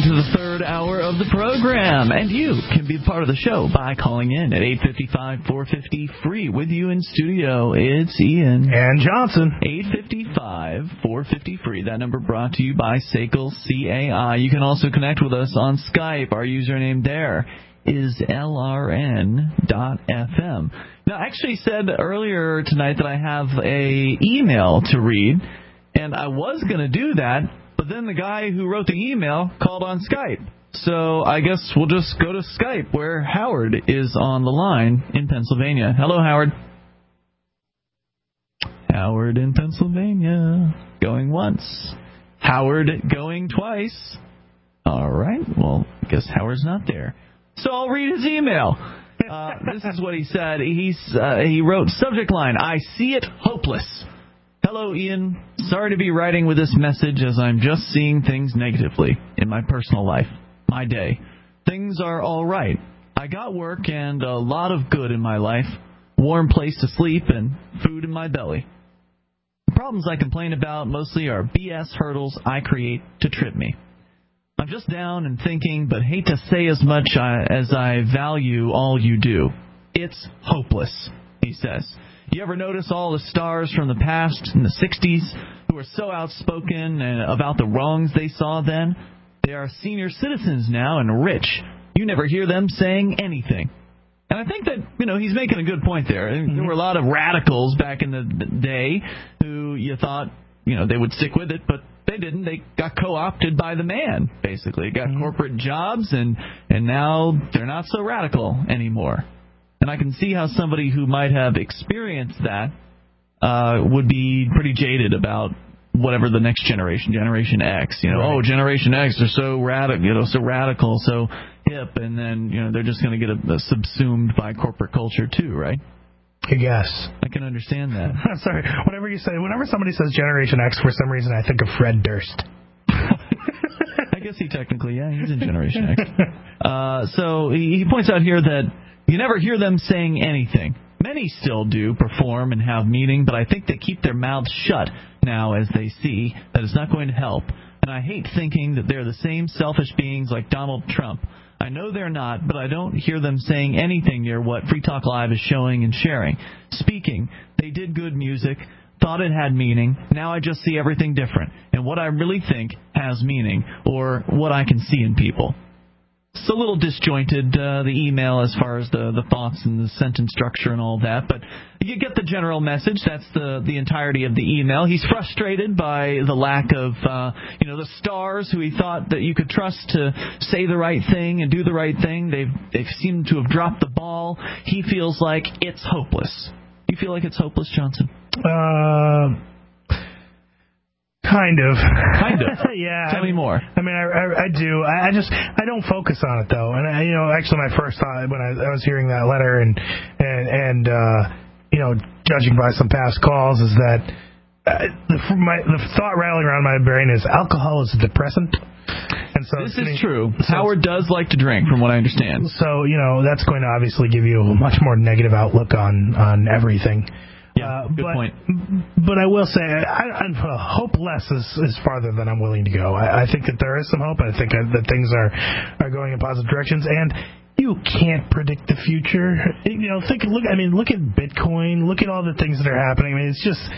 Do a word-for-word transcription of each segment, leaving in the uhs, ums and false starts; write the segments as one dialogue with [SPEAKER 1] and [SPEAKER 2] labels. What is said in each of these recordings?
[SPEAKER 1] to the third hour of the program, and you can be part of the show by calling in at eight five five, four five zero, free. With you in studio, it's Ian.
[SPEAKER 2] And Johnson.
[SPEAKER 1] eight five five, four five zero, free. That number brought to you by S A C L C A I. You can also connect with us on Skype. Our username there is L R N dot F M. Now, I actually said earlier tonight that I have a email to read, and I was going to do that, but then the guy who wrote the email called on Skype. So I guess we'll just go to Skype, where Howard is on the line in Pennsylvania. Hello, Howard. Howard in Pennsylvania. Going once. Howard going twice. All right. Well, I guess Howard's not there. So I'll read his email. Uh, this is what he said. He's uh, he wrote, subject line, I see it hopeless. Hello, Ian. Sorry to be writing with this message, as I'm just seeing things negatively in my personal life, my day. Things are all right. I got work and a lot of good in my life, warm place to sleep, and food in my belly. The problems I complain about mostly are B S hurdles I create to trip me. I'm just down and thinking, but hate to say as much uh, as I value all you do. It's hopeless, he says. You ever notice all the stars from the past in the sixties who were so outspoken uh, about the wrongs they saw then? They are senior citizens now and rich. You never hear them saying anything. And I think that, you know, he's making a good point there. Mm-hmm. There were a lot of radicals back in the day who you thought, you know, they would stick with it, but they didn't. They got co-opted by the man, basically. Got mm-hmm. corporate jobs, and, and now they're not so radical anymore. And I can see how somebody who might have experienced that uh, would be pretty jaded about whatever the next generation, Generation X. You know, right. oh, Generation X, they're so radical, you know, so radical, so hip, and then you know they're just going to get a, a subsumed by corporate culture too, right?
[SPEAKER 2] I guess.
[SPEAKER 1] I can understand that.
[SPEAKER 2] I'm sorry. Whenever you say, whenever somebody says Generation X, for some reason I think of Fred Durst.
[SPEAKER 1] I guess he technically, yeah, he's in Generation X. Uh, so he, he points out here that you never hear them saying anything. Many still do perform and have meaning, but I think they keep their mouths shut now as they see that it's not going to help. And I hate thinking that they're the same selfish beings like Donald Trump. I know they're not, but I don't hear them saying anything near what Free Talk Live is showing and sharing. Speaking, they did good music, thought it had meaning. Now I just see everything different, and what I really think has meaning, or what I can see in people. It's a little disjointed, uh, the email, as far as the, the thoughts and the sentence structure and all that, but you get the general message. That's the, the entirety of the email. He's frustrated by the lack of, uh, you know, the stars who he thought that you could trust to say the right thing and do the right thing. They've, they've seemed to have dropped the ball. He feels like it's hopeless. You feel like it's hopeless, Johnson?
[SPEAKER 2] Uh... Kind of.
[SPEAKER 1] Kind of.
[SPEAKER 2] Yeah.
[SPEAKER 1] Tell me more.
[SPEAKER 2] I mean, I, I, I do. I, I just, I don't focus on it, though. And, I, you know, actually my first thought when I, I was hearing that letter and, and, and uh, you know, judging by some past calls is that uh, the, my, the thought rattling around my brain is alcohol is a depressant. And so
[SPEAKER 1] this is true. So, Howard does like to drink, from what I understand.
[SPEAKER 2] So, you know, that's going to obviously give you a much more negative outlook on, on everything.
[SPEAKER 1] Yeah, good
[SPEAKER 2] uh, but,
[SPEAKER 1] point.
[SPEAKER 2] But I will say, I, I, hope less is, is farther than I'm willing to go. I, I think that there is some hope. I think that things are, are going in positive directions. And you can't predict the future. You know, think, look. I mean, look at Bitcoin. Look at all the things that are happening. I mean, it's just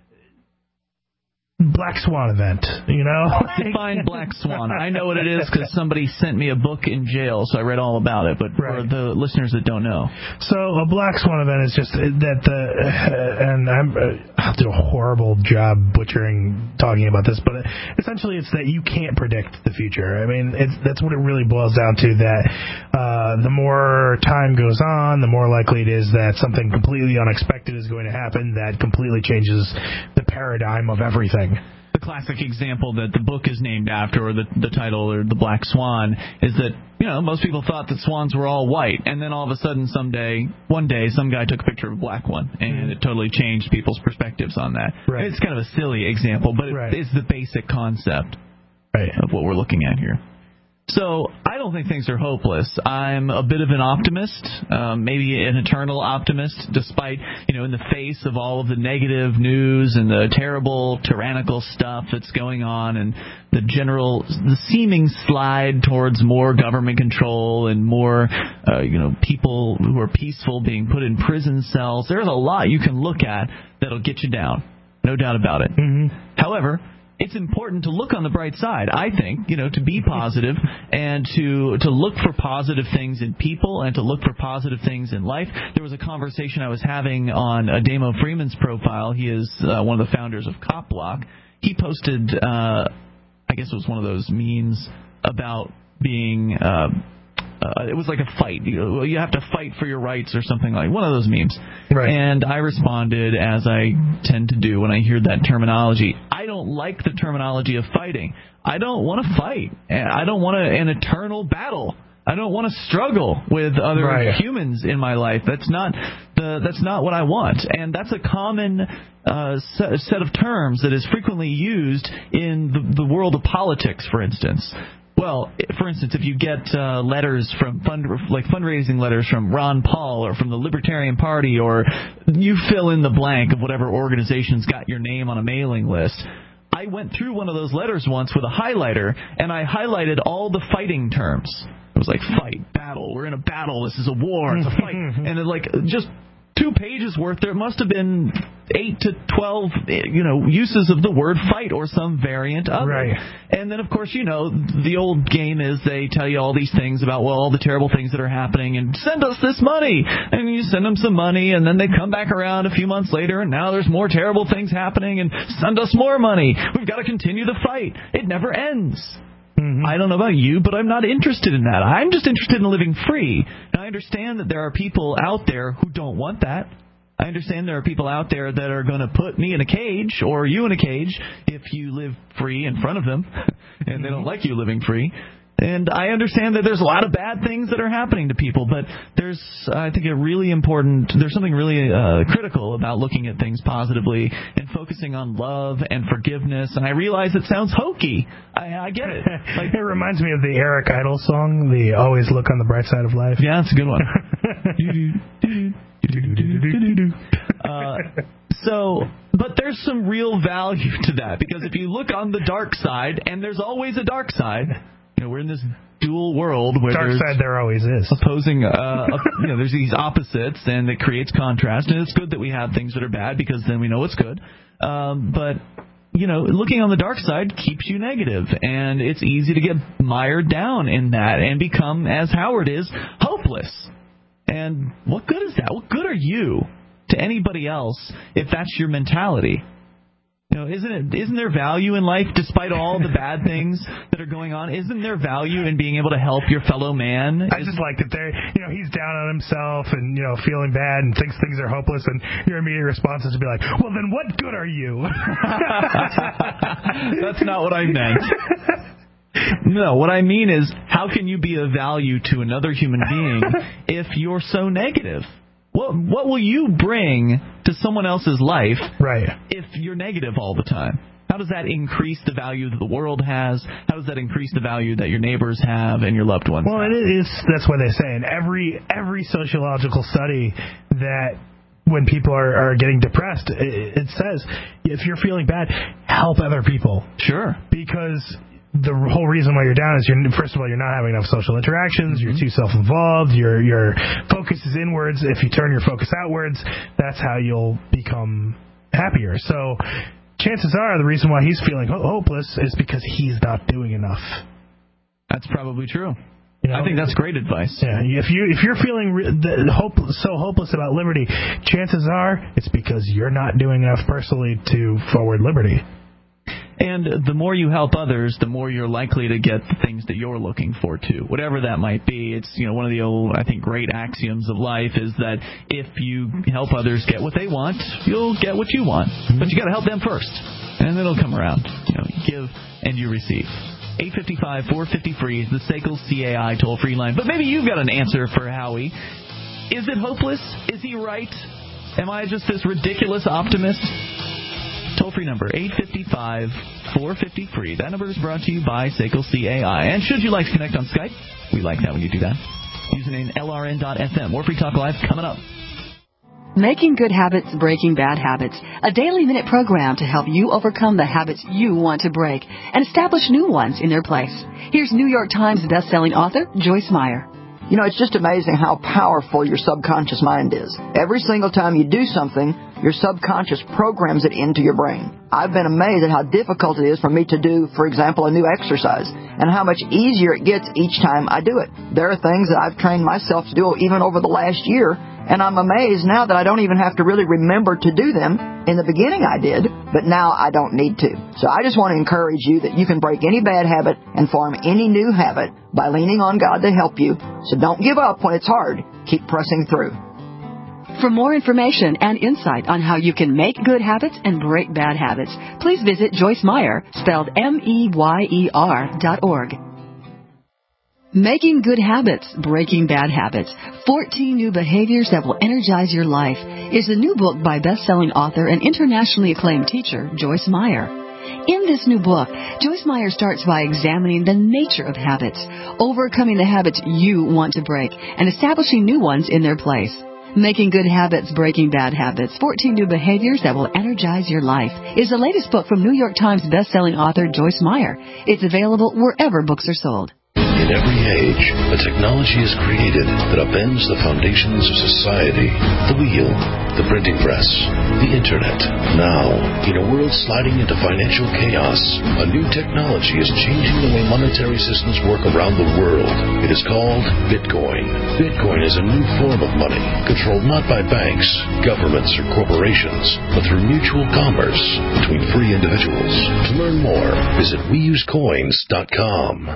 [SPEAKER 2] Black Swan event, you know?
[SPEAKER 1] Define Black Swan. I know what it is because somebody sent me a book in jail, so I read all about it, but right. For the listeners that don't know.
[SPEAKER 2] So a Black Swan event is just that the, uh, and I'm, uh, I'll do a horrible job butchering talking about this, but essentially it's that you can't predict the future. I mean, it's, that's what it really boils down to, that uh, the more time goes on, the more likely it is that something completely unexpected is going to happen that completely changes the paradigm of everything.
[SPEAKER 1] The classic example that the book is named after, or the, the title, or the Black Swan, is that, you know, most people thought that swans were all white, and then all of a sudden, someday, one day, some guy took a picture of a black one, and mm. it totally changed people's perspectives on that.
[SPEAKER 2] Right.
[SPEAKER 1] It's kind of a silly example, but it
[SPEAKER 2] right.
[SPEAKER 1] is the basic concept
[SPEAKER 2] right.
[SPEAKER 1] of what we're looking at here. So I don't think things are hopeless. I'm a bit of an optimist, um, maybe an eternal optimist, despite, you know, in the face of all of the negative news and the terrible tyrannical stuff that's going on and the general, the seeming slide towards more government control and more, uh, you know, people who are peaceful being put in prison cells. There's a lot you can look at that'll get you down. No doubt about it.
[SPEAKER 2] Mm-hmm.
[SPEAKER 1] However, it's important to look on the bright side, I think, you know, to be positive and to to look for positive things in people and to look for positive things in life. There was a conversation I was having on Ademo Freeman's profile. He is uh, one of the founders of CopBlock. He posted, uh, I guess it was one of those memes about being... Uh, Uh, it was like a fight. You, you have to fight for your rights or something like one of those memes.
[SPEAKER 2] Right.
[SPEAKER 1] And I responded, as I tend to do when I hear that terminology. I don't like the terminology of fighting. I don't want to fight. I don't want a, an eternal battle. I don't want to struggle with other
[SPEAKER 2] right.
[SPEAKER 1] humans in my life. That's not the that's not what I want. And that's a common uh, set, set of terms that is frequently used in the, the world of politics, for instance. Well, for instance, if you get uh, letters from fund, like fundraising letters from Ron Paul or from the Libertarian Party, or you fill in the blank of whatever organization's got your name on a mailing list. I went through one of those letters once with a highlighter, and I highlighted all the fighting terms. It was like fight, battle, we're in a battle, this is a war, it's a fight. And it like just two pages worth, there must have been eight to twelve, you know, uses of the word fight or some variant of
[SPEAKER 2] right.
[SPEAKER 1] it. And then, of course, you know, the old game is they tell you all these things about, well, all the terrible things that are happening, and send us this money. And you send them some money, and then they come back around a few months later, and now there's more terrible things happening, and send us more money. We've got to continue the fight. It never ends. Mm-hmm. I don't know about you, but I'm not interested in that. I'm just interested in living free. And I understand that there are people out there who don't want that. I understand there are people out there that are going to put me in a cage or you in a cage if you live free in front of them and they don't like you living free. And I understand that there's a lot of bad things that are happening to people, but there's, I think, a really important, there's something really uh, critical about looking at things positively and focusing on love and forgiveness. And I realize it sounds hokey. I, I get it. Like,
[SPEAKER 2] it reminds me of the Eric Idle song, the Always Look on the Bright Side of Life.
[SPEAKER 1] Yeah, that's a good one. uh, so, but there's some real value to that, because if you look on the dark side, and there's always a dark side, you know, we're in this dual world where
[SPEAKER 2] dark
[SPEAKER 1] there's
[SPEAKER 2] side there always is
[SPEAKER 1] opposing, uh, you know, there's these opposites, and it creates contrast. And it's good that we have things that are bad, because then we know what's good. Um, but you know, looking on the dark side keeps you negative, and it's easy to get mired down in that and become, as Howard is, hopeless. And what good is that? What good are you to anybody else if that's your mentality? You know, isn't it? Isn't there value in life, despite all the bad things that are going on? Isn't there value in being able to help your fellow man?
[SPEAKER 2] I just like that they're, you know, he's down on himself and, you know, feeling bad and thinks things are hopeless, and your immediate response is to be like, well, then what good are you?
[SPEAKER 1] That's not what I meant. No, what I mean is, how can you be of value to another human being if you're so negative? What what will you bring to someone else's life
[SPEAKER 2] right.
[SPEAKER 1] if you're negative all the time? How does that increase the value that the world has? How does that increase the value that your neighbors have and your loved ones
[SPEAKER 2] well,
[SPEAKER 1] have?
[SPEAKER 2] Well, it is, that's what they say. In every, every sociological study that when people are, are getting depressed, it, it says, if you're feeling bad, help other people.
[SPEAKER 1] Sure.
[SPEAKER 2] Because the whole reason why you're down is, you're first of all, you're not having enough social interactions, mm-hmm. you're too self-involved, your your focus is inwards. If you turn your focus outwards, that's how you'll become happier. So chances are the reason why he's feeling ho- hopeless is because he's not doing enough.
[SPEAKER 1] That's probably true.
[SPEAKER 2] You know,
[SPEAKER 1] I think that's great advice.
[SPEAKER 2] Yeah, if you if you're feeling re- the hope, so hopeless about liberty, chances are it's because you're not doing enough personally to forward liberty.
[SPEAKER 1] And the more you help others, the more you're likely to get the things that you're looking for, too. Whatever that might be. It's, you know, one of the old, I think, great axioms of life is that if you help others get what they want, you'll get what you want. But you got to help them first, and then it'll come around. You know, you give and you receive. eight five five, four five zero, free is the S A C L C A I toll-free line. But maybe you've got an answer for Howie. Is it hopeless? Is he right? Am I just this ridiculous optimist? Toll-free number, eight five five, four five zero, free. That number is brought to you by Seiko C A I. And should you like to connect on Skype, we like that when you do that. Username L R N dot F M. More Free Talk Live coming up.
[SPEAKER 3] Making Good Habits, Breaking Bad Habits, a daily minute program to help you overcome the habits you want to break and establish new ones in their place. Here's New York Times bestselling author Joyce Meyer.
[SPEAKER 4] You know, it's just amazing how powerful your subconscious mind is. Every single time you do something, your subconscious programs it into your brain. I've been amazed at how difficult it is for me to do, for example, a new exercise, and how much easier it gets each time I do it. There are things that I've trained myself to do even over the last year, and I'm amazed now that I don't even have to really remember to do them. In the beginning I did, but now I don't need to. So I just want to encourage you that you can break any bad habit and form any new habit by leaning on God to help you. So don't give up when it's hard. Keep pressing through.
[SPEAKER 3] For more information and insight on how you can make good habits and break bad habits, please visit Joyce Meyer, spelled M E Y E R dot org. Making Good Habits, Breaking Bad Habits, fourteen New Behaviors That Will Energize Your Life is a new book by best-selling author and internationally acclaimed teacher, Joyce Meyer. In this new book, Joyce Meyer starts by examining the nature of habits, overcoming the habits you want to break, and establishing new ones in their place. Making Good Habits, Breaking Bad Habits, fourteen New Behaviors That Will Energize Your Life is the latest book from New York Times best-selling author Joyce Meyer. It's available wherever books are sold.
[SPEAKER 5] In every age, a technology is created that upends the foundations of society. The wheel, the printing press, the internet. Now, in a world sliding into financial chaos, a new technology is changing the way monetary systems work around the world. It is called Bitcoin. Bitcoin is a new form of money, controlled not by banks, governments, or corporations, but through mutual commerce between free individuals. To learn more, visit we use coins dot com.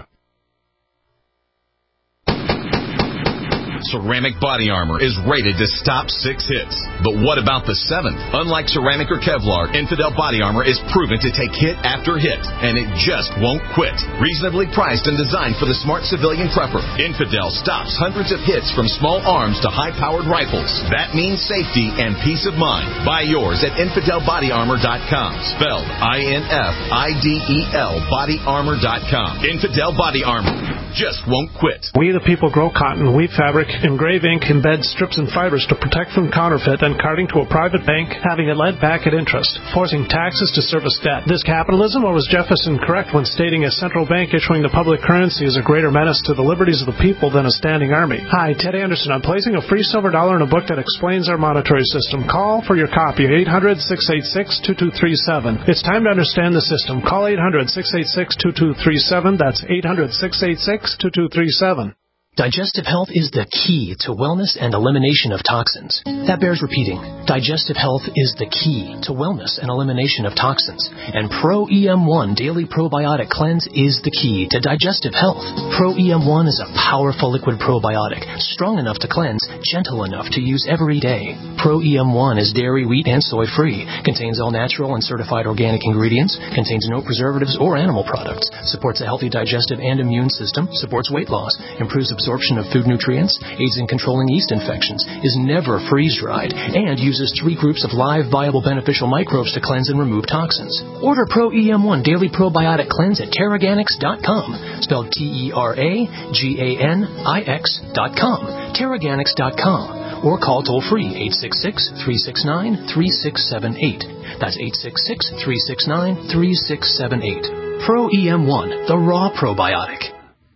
[SPEAKER 6] Ceramic Body Armor is rated to stop six hits. But what about the seventh? Unlike ceramic or Kevlar, Infidel Body Armor is proven to take hit after hit, and it just won't quit. Reasonably priced and designed for the smart civilian prepper, Infidel stops hundreds of hits from small arms to high-powered rifles. That means safety and peace of mind. Buy yours at infidel body armor dot com, spelled I N F I D E L body armor dot com. Infidel Body Armor just won't quit.
[SPEAKER 7] We the people grow cotton, weave fabric, engrave ink, embed strips and fibers to protect from counterfeit and carting to a private bank, having it lent back at interest, forcing taxes to service debt. This capitalism, or was Jefferson correct when stating a central bank issuing the public currency is a greater menace to the liberties of the people than a standing army? Hi, Ted Anderson. I'm placing a free silver dollar in a book that explains our monetary system. Call for your copy, eight hundred, six eight six, two two three seven. It's time to understand the system. Call eight hundred, six eight six, two two three seven. That's eight hundred, six eight six, two two three seven.
[SPEAKER 8] Digestive health is the key to wellness and elimination of toxins. That bears repeating. Digestive health is the key to wellness and elimination of toxins. And Pro E M one Daily Probiotic Cleanse is the key to digestive health. Pro E M one is a powerful liquid probiotic, strong enough to cleanse, gentle enough to use every day. Pro E M one is dairy, wheat, and soy-free, contains all natural and certified organic ingredients, contains no preservatives or animal products, supports a healthy digestive and immune system, supports weight loss, improves absorption of food nutrients, aids in controlling yeast infections, is never freeze-dried, and uses three groups of live, viable, beneficial microbes to cleanse and remove toxins. Order Pro E M one Daily Probiotic Cleanse at Terraganix dot com, spelled T E R A G A N I X dot com, Terraganix dot com, or call toll-free eight six six, three six nine, three six seven eight. That's eight six six, three six nine, three six seven eight. Pro E M one, the raw probiotic.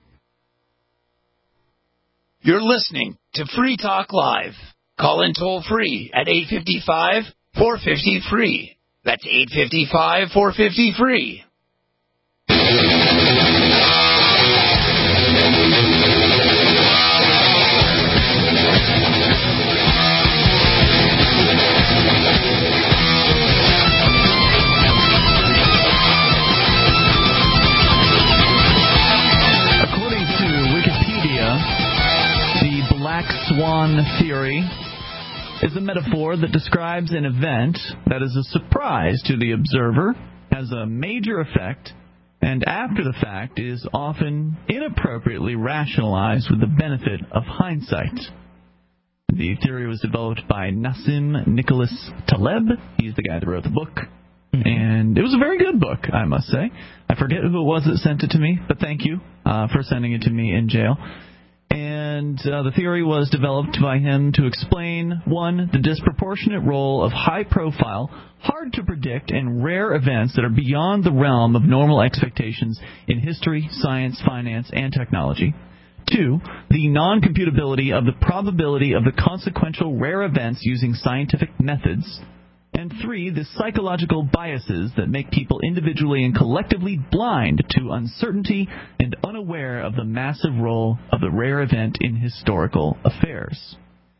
[SPEAKER 9] You're listening to Free Talk Live. Call in toll-free at eight five five, four five zero, free. That's eight five five, four five zero, free.
[SPEAKER 1] Swan theory is a metaphor that describes an event that is a surprise to the observer, has a major effect, and after the fact is often inappropriately rationalized with the benefit of hindsight. The theory was developed by Nassim Nicholas Taleb. He's the guy that wrote the book. Mm-hmm. And it was a very good book, I must say. I forget who it was that sent it to me, but thank you uh, for sending it to me in jail. And uh, the theory was developed by him to explain, one, the disproportionate role of high-profile, hard-to-predict, and rare events that are beyond the realm of normal expectations in history, science, finance, and technology. Two, the non-computability of the probability of the consequential rare events using scientific methods. And three, the psychological biases that make people individually and collectively blind to uncertainty and unaware of the massive role of the rare event in historical affairs.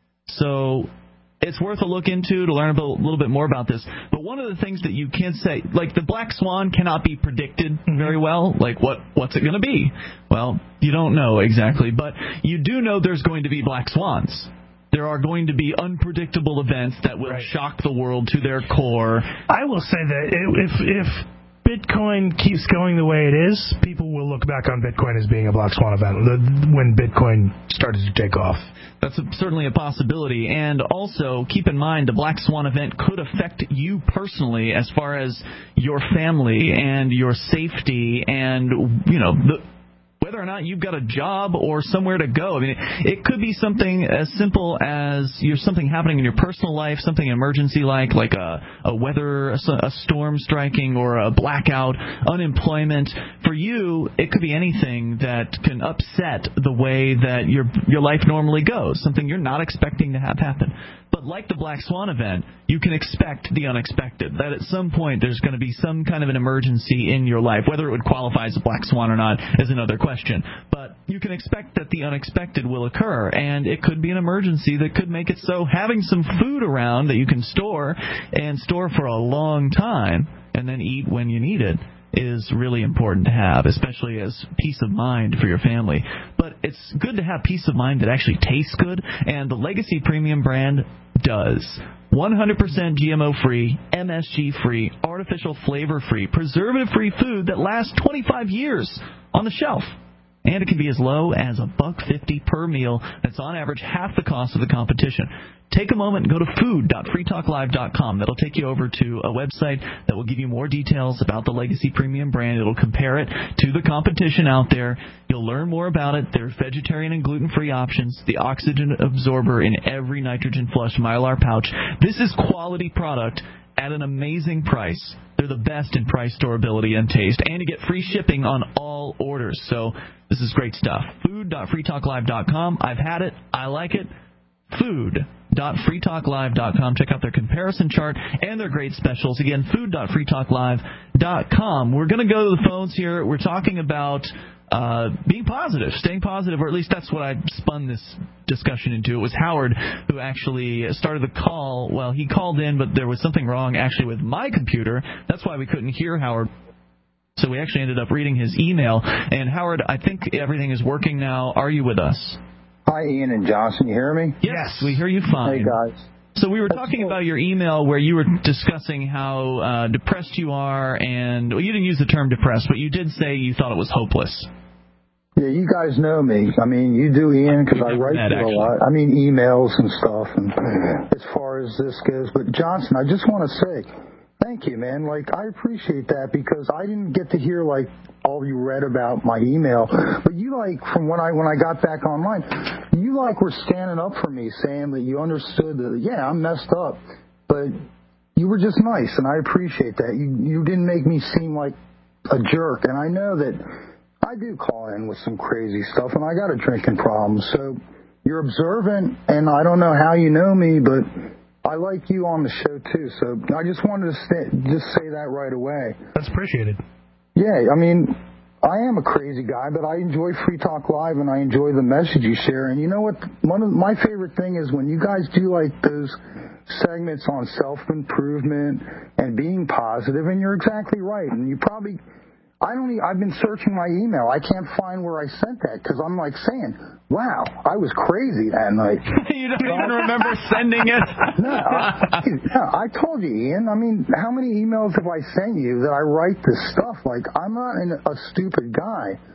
[SPEAKER 1] So it's worth a look into to learn a little bit more about this. But one of the things that you can say, like the black swan cannot be predicted very well. Like what what's it going to be? Well, you don't know exactly, but you do know there's going to be black swans. There are going to be unpredictable events that will right. shock the world to their core.
[SPEAKER 2] I will say that if if Bitcoin keeps going the way it is, people will look back on Bitcoin as being a black swan event when Bitcoin started to take off.
[SPEAKER 1] That's a, certainly a possibility. And also, keep in mind, the black swan event could affect you personally as far as your family and your safety and, you know, the whether or not you've got a job or somewhere to go. I mean, it could be something as simple as you're something happening in your personal life, something emergency like, like a, a weather, a, a storm striking or a blackout, unemployment. For you, it could be anything that can upset the way that your your life normally goes, something you're not expecting to have happen. But like the Black Swan event, you can expect the unexpected, that at some point there's going to be some kind of an emergency in your life. Whether it would qualify as a black swan or not is another question. But you can expect that the unexpected will occur, and it could be an emergency that could make it so having some food around that you can store and store for a long time and then eat when you need it is really important to have, especially as peace of mind for your family. But it's good to have peace of mind that actually tastes good, and the Legacy Premium brand does. one hundred percent G M O-free, M S G-free, artificial flavor-free, preservative-free food that lasts twenty-five years on the shelf. And it can be as low as a buck fifty per meal. That's on average half the cost of the competition. Take a moment and go to food dot free talk live dot com. That'll take you over to a website that will give you more details about the Legacy Premium brand. It'll compare it to the competition out there. You'll learn more about it. There's vegetarian and gluten-free options, the oxygen absorber in every nitrogen flush Mylar pouch. This is quality product at an amazing price. They're the best in price, durability, and taste. And you get free shipping on all orders. So this is great stuff. food dot free talk live dot com. I've had it. I like it. food dot free talk live dot com. Check out their comparison chart and their great specials. Again, food dot free talk live dot com. We're going to go to the phones here. We're talking about uh, being positive, staying positive, or at least that's what I spun this discussion into. It was Howard who actually started the call. Well, he called in, but there was something wrong actually with my computer. That's why we couldn't hear Howard. So we actually ended up reading his email. And Howard, I think everything is working now. Are you with us?
[SPEAKER 10] Hi, Ian and Johnson. You hear me?
[SPEAKER 1] Yes, yes. We hear you fine.
[SPEAKER 10] Hey, guys.
[SPEAKER 1] So we were
[SPEAKER 10] That's
[SPEAKER 1] talking
[SPEAKER 10] cool.
[SPEAKER 1] about your email where you were discussing how uh, depressed you are, and well, you didn't use the term depressed, but you did say you thought it was hopeless.
[SPEAKER 10] Yeah, you guys know me. I mean, you do, Ian, because I write
[SPEAKER 1] met,
[SPEAKER 10] you
[SPEAKER 1] actually.
[SPEAKER 10] a lot. I mean, emails and stuff, and as far as this goes. But, Johnson, I just want to say thank you, man. Like, I appreciate that because I didn't get to hear, like, all you read about my email. But you, like, from when I when I got back online, you, like, were standing up for me, saying that you understood that, yeah, I'm messed up. But you were just nice, and I appreciate that. You, you didn't make me seem like a jerk. And I know that I do call in with some crazy stuff, and I got a drinking problem. So you're observant, and I don't know how you know me, but I like you on the show, too. So I just wanted to stay, just say that right away.
[SPEAKER 2] That's appreciated.
[SPEAKER 10] Yeah, I mean, I am a crazy guy, but I enjoy Free Talk Live, and I enjoy the message you share. And you know what? One of my favorite thing is when you guys do, like, those segments on self-improvement and being positive, and you're exactly right. And you probably... I don't even, I've been searching my email. I can't find where I sent that because I'm like saying, wow, I was crazy that night.
[SPEAKER 1] You don't even remember sending it?
[SPEAKER 10] No, I, no, I told you, Ian. I mean, how many emails have I sent you that I write this stuff? Like, I'm not an, a stupid guy.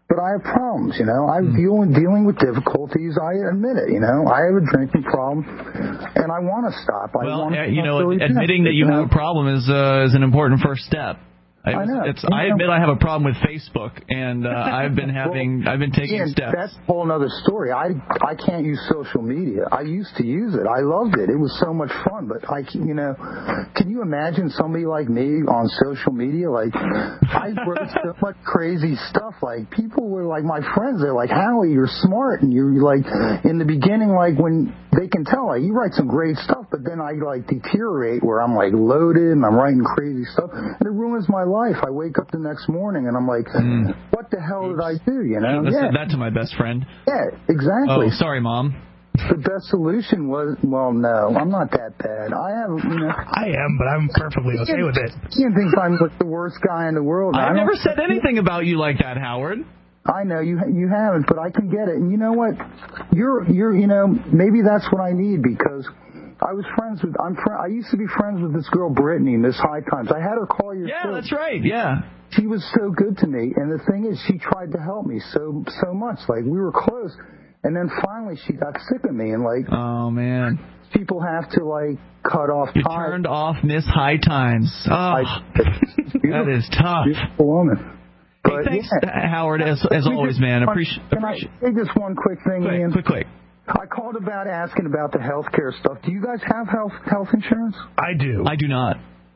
[SPEAKER 10] but I have problems, you know. I'm dealing, dealing with difficulties. I admit it, you know. I have a drinking problem, and I want to stop. I
[SPEAKER 1] well,
[SPEAKER 10] want
[SPEAKER 1] yeah,
[SPEAKER 10] to
[SPEAKER 1] you know,
[SPEAKER 10] really
[SPEAKER 1] admitting that you have a problem is uh, is an important first step. I,
[SPEAKER 10] I know.
[SPEAKER 1] It's, I admit I have a problem with Facebook, and uh, I've been having, well, I've been taking
[SPEAKER 10] Ian,
[SPEAKER 1] steps.
[SPEAKER 10] That's a whole other story. I I can't use social media. I used to use it. I loved it. It was so much fun. But I, you know, can you imagine somebody like me on social media? Like, I wrote so much crazy stuff. Like, people were like my friends. They're like, Howie, you're smart, and you're like, in the beginning, like when they can tell, like you write some great stuff, but then I like deteriorate where I'm like loaded and I'm writing crazy stuff, and it ruins my life. I wake up the next morning and I'm like, mm. what the hell did I do? You know?
[SPEAKER 1] I
[SPEAKER 10] yeah.
[SPEAKER 1] said that to my best friend.
[SPEAKER 10] Yeah, exactly.
[SPEAKER 1] Oh, sorry, Mom.
[SPEAKER 10] The best solution was, well, no, I'm not that bad. I have, you know.
[SPEAKER 2] I am, but I'm perfectly okay
[SPEAKER 10] Ian,
[SPEAKER 2] with it.
[SPEAKER 10] Ian thinks I'm like the worst guy in the world.
[SPEAKER 1] I've
[SPEAKER 10] I
[SPEAKER 1] never said anything about you like that, Howard.
[SPEAKER 10] I know you you haven't, but I can get it. And you know what? You're you're you know maybe that's what I need because I was friends with I'm fr- I used to be friends with this girl Brittany, Miss High Times. I had her call your
[SPEAKER 1] Yeah,
[SPEAKER 10] show.
[SPEAKER 1] that's right. Yeah.
[SPEAKER 10] She was so good to me, and the thing is, she tried to help me so so much. Like we were close, and then finally she got sick of me, and like
[SPEAKER 1] oh man,
[SPEAKER 10] people have to like cut off.
[SPEAKER 1] You
[SPEAKER 10] time.
[SPEAKER 1] turned off Miss High Times. Oh,
[SPEAKER 10] I,
[SPEAKER 1] that is tough.
[SPEAKER 10] Beautiful woman. But,
[SPEAKER 1] hey, thanks,
[SPEAKER 10] yeah.
[SPEAKER 1] Howard, as, as always,
[SPEAKER 10] just,
[SPEAKER 1] man. Appreciate.
[SPEAKER 10] Can I say just one quick thing,
[SPEAKER 1] quick,
[SPEAKER 10] Ian?
[SPEAKER 1] Quick, quick.
[SPEAKER 10] I called about asking about the health care stuff. Do you guys have health health insurance?
[SPEAKER 2] I do.
[SPEAKER 1] I do not.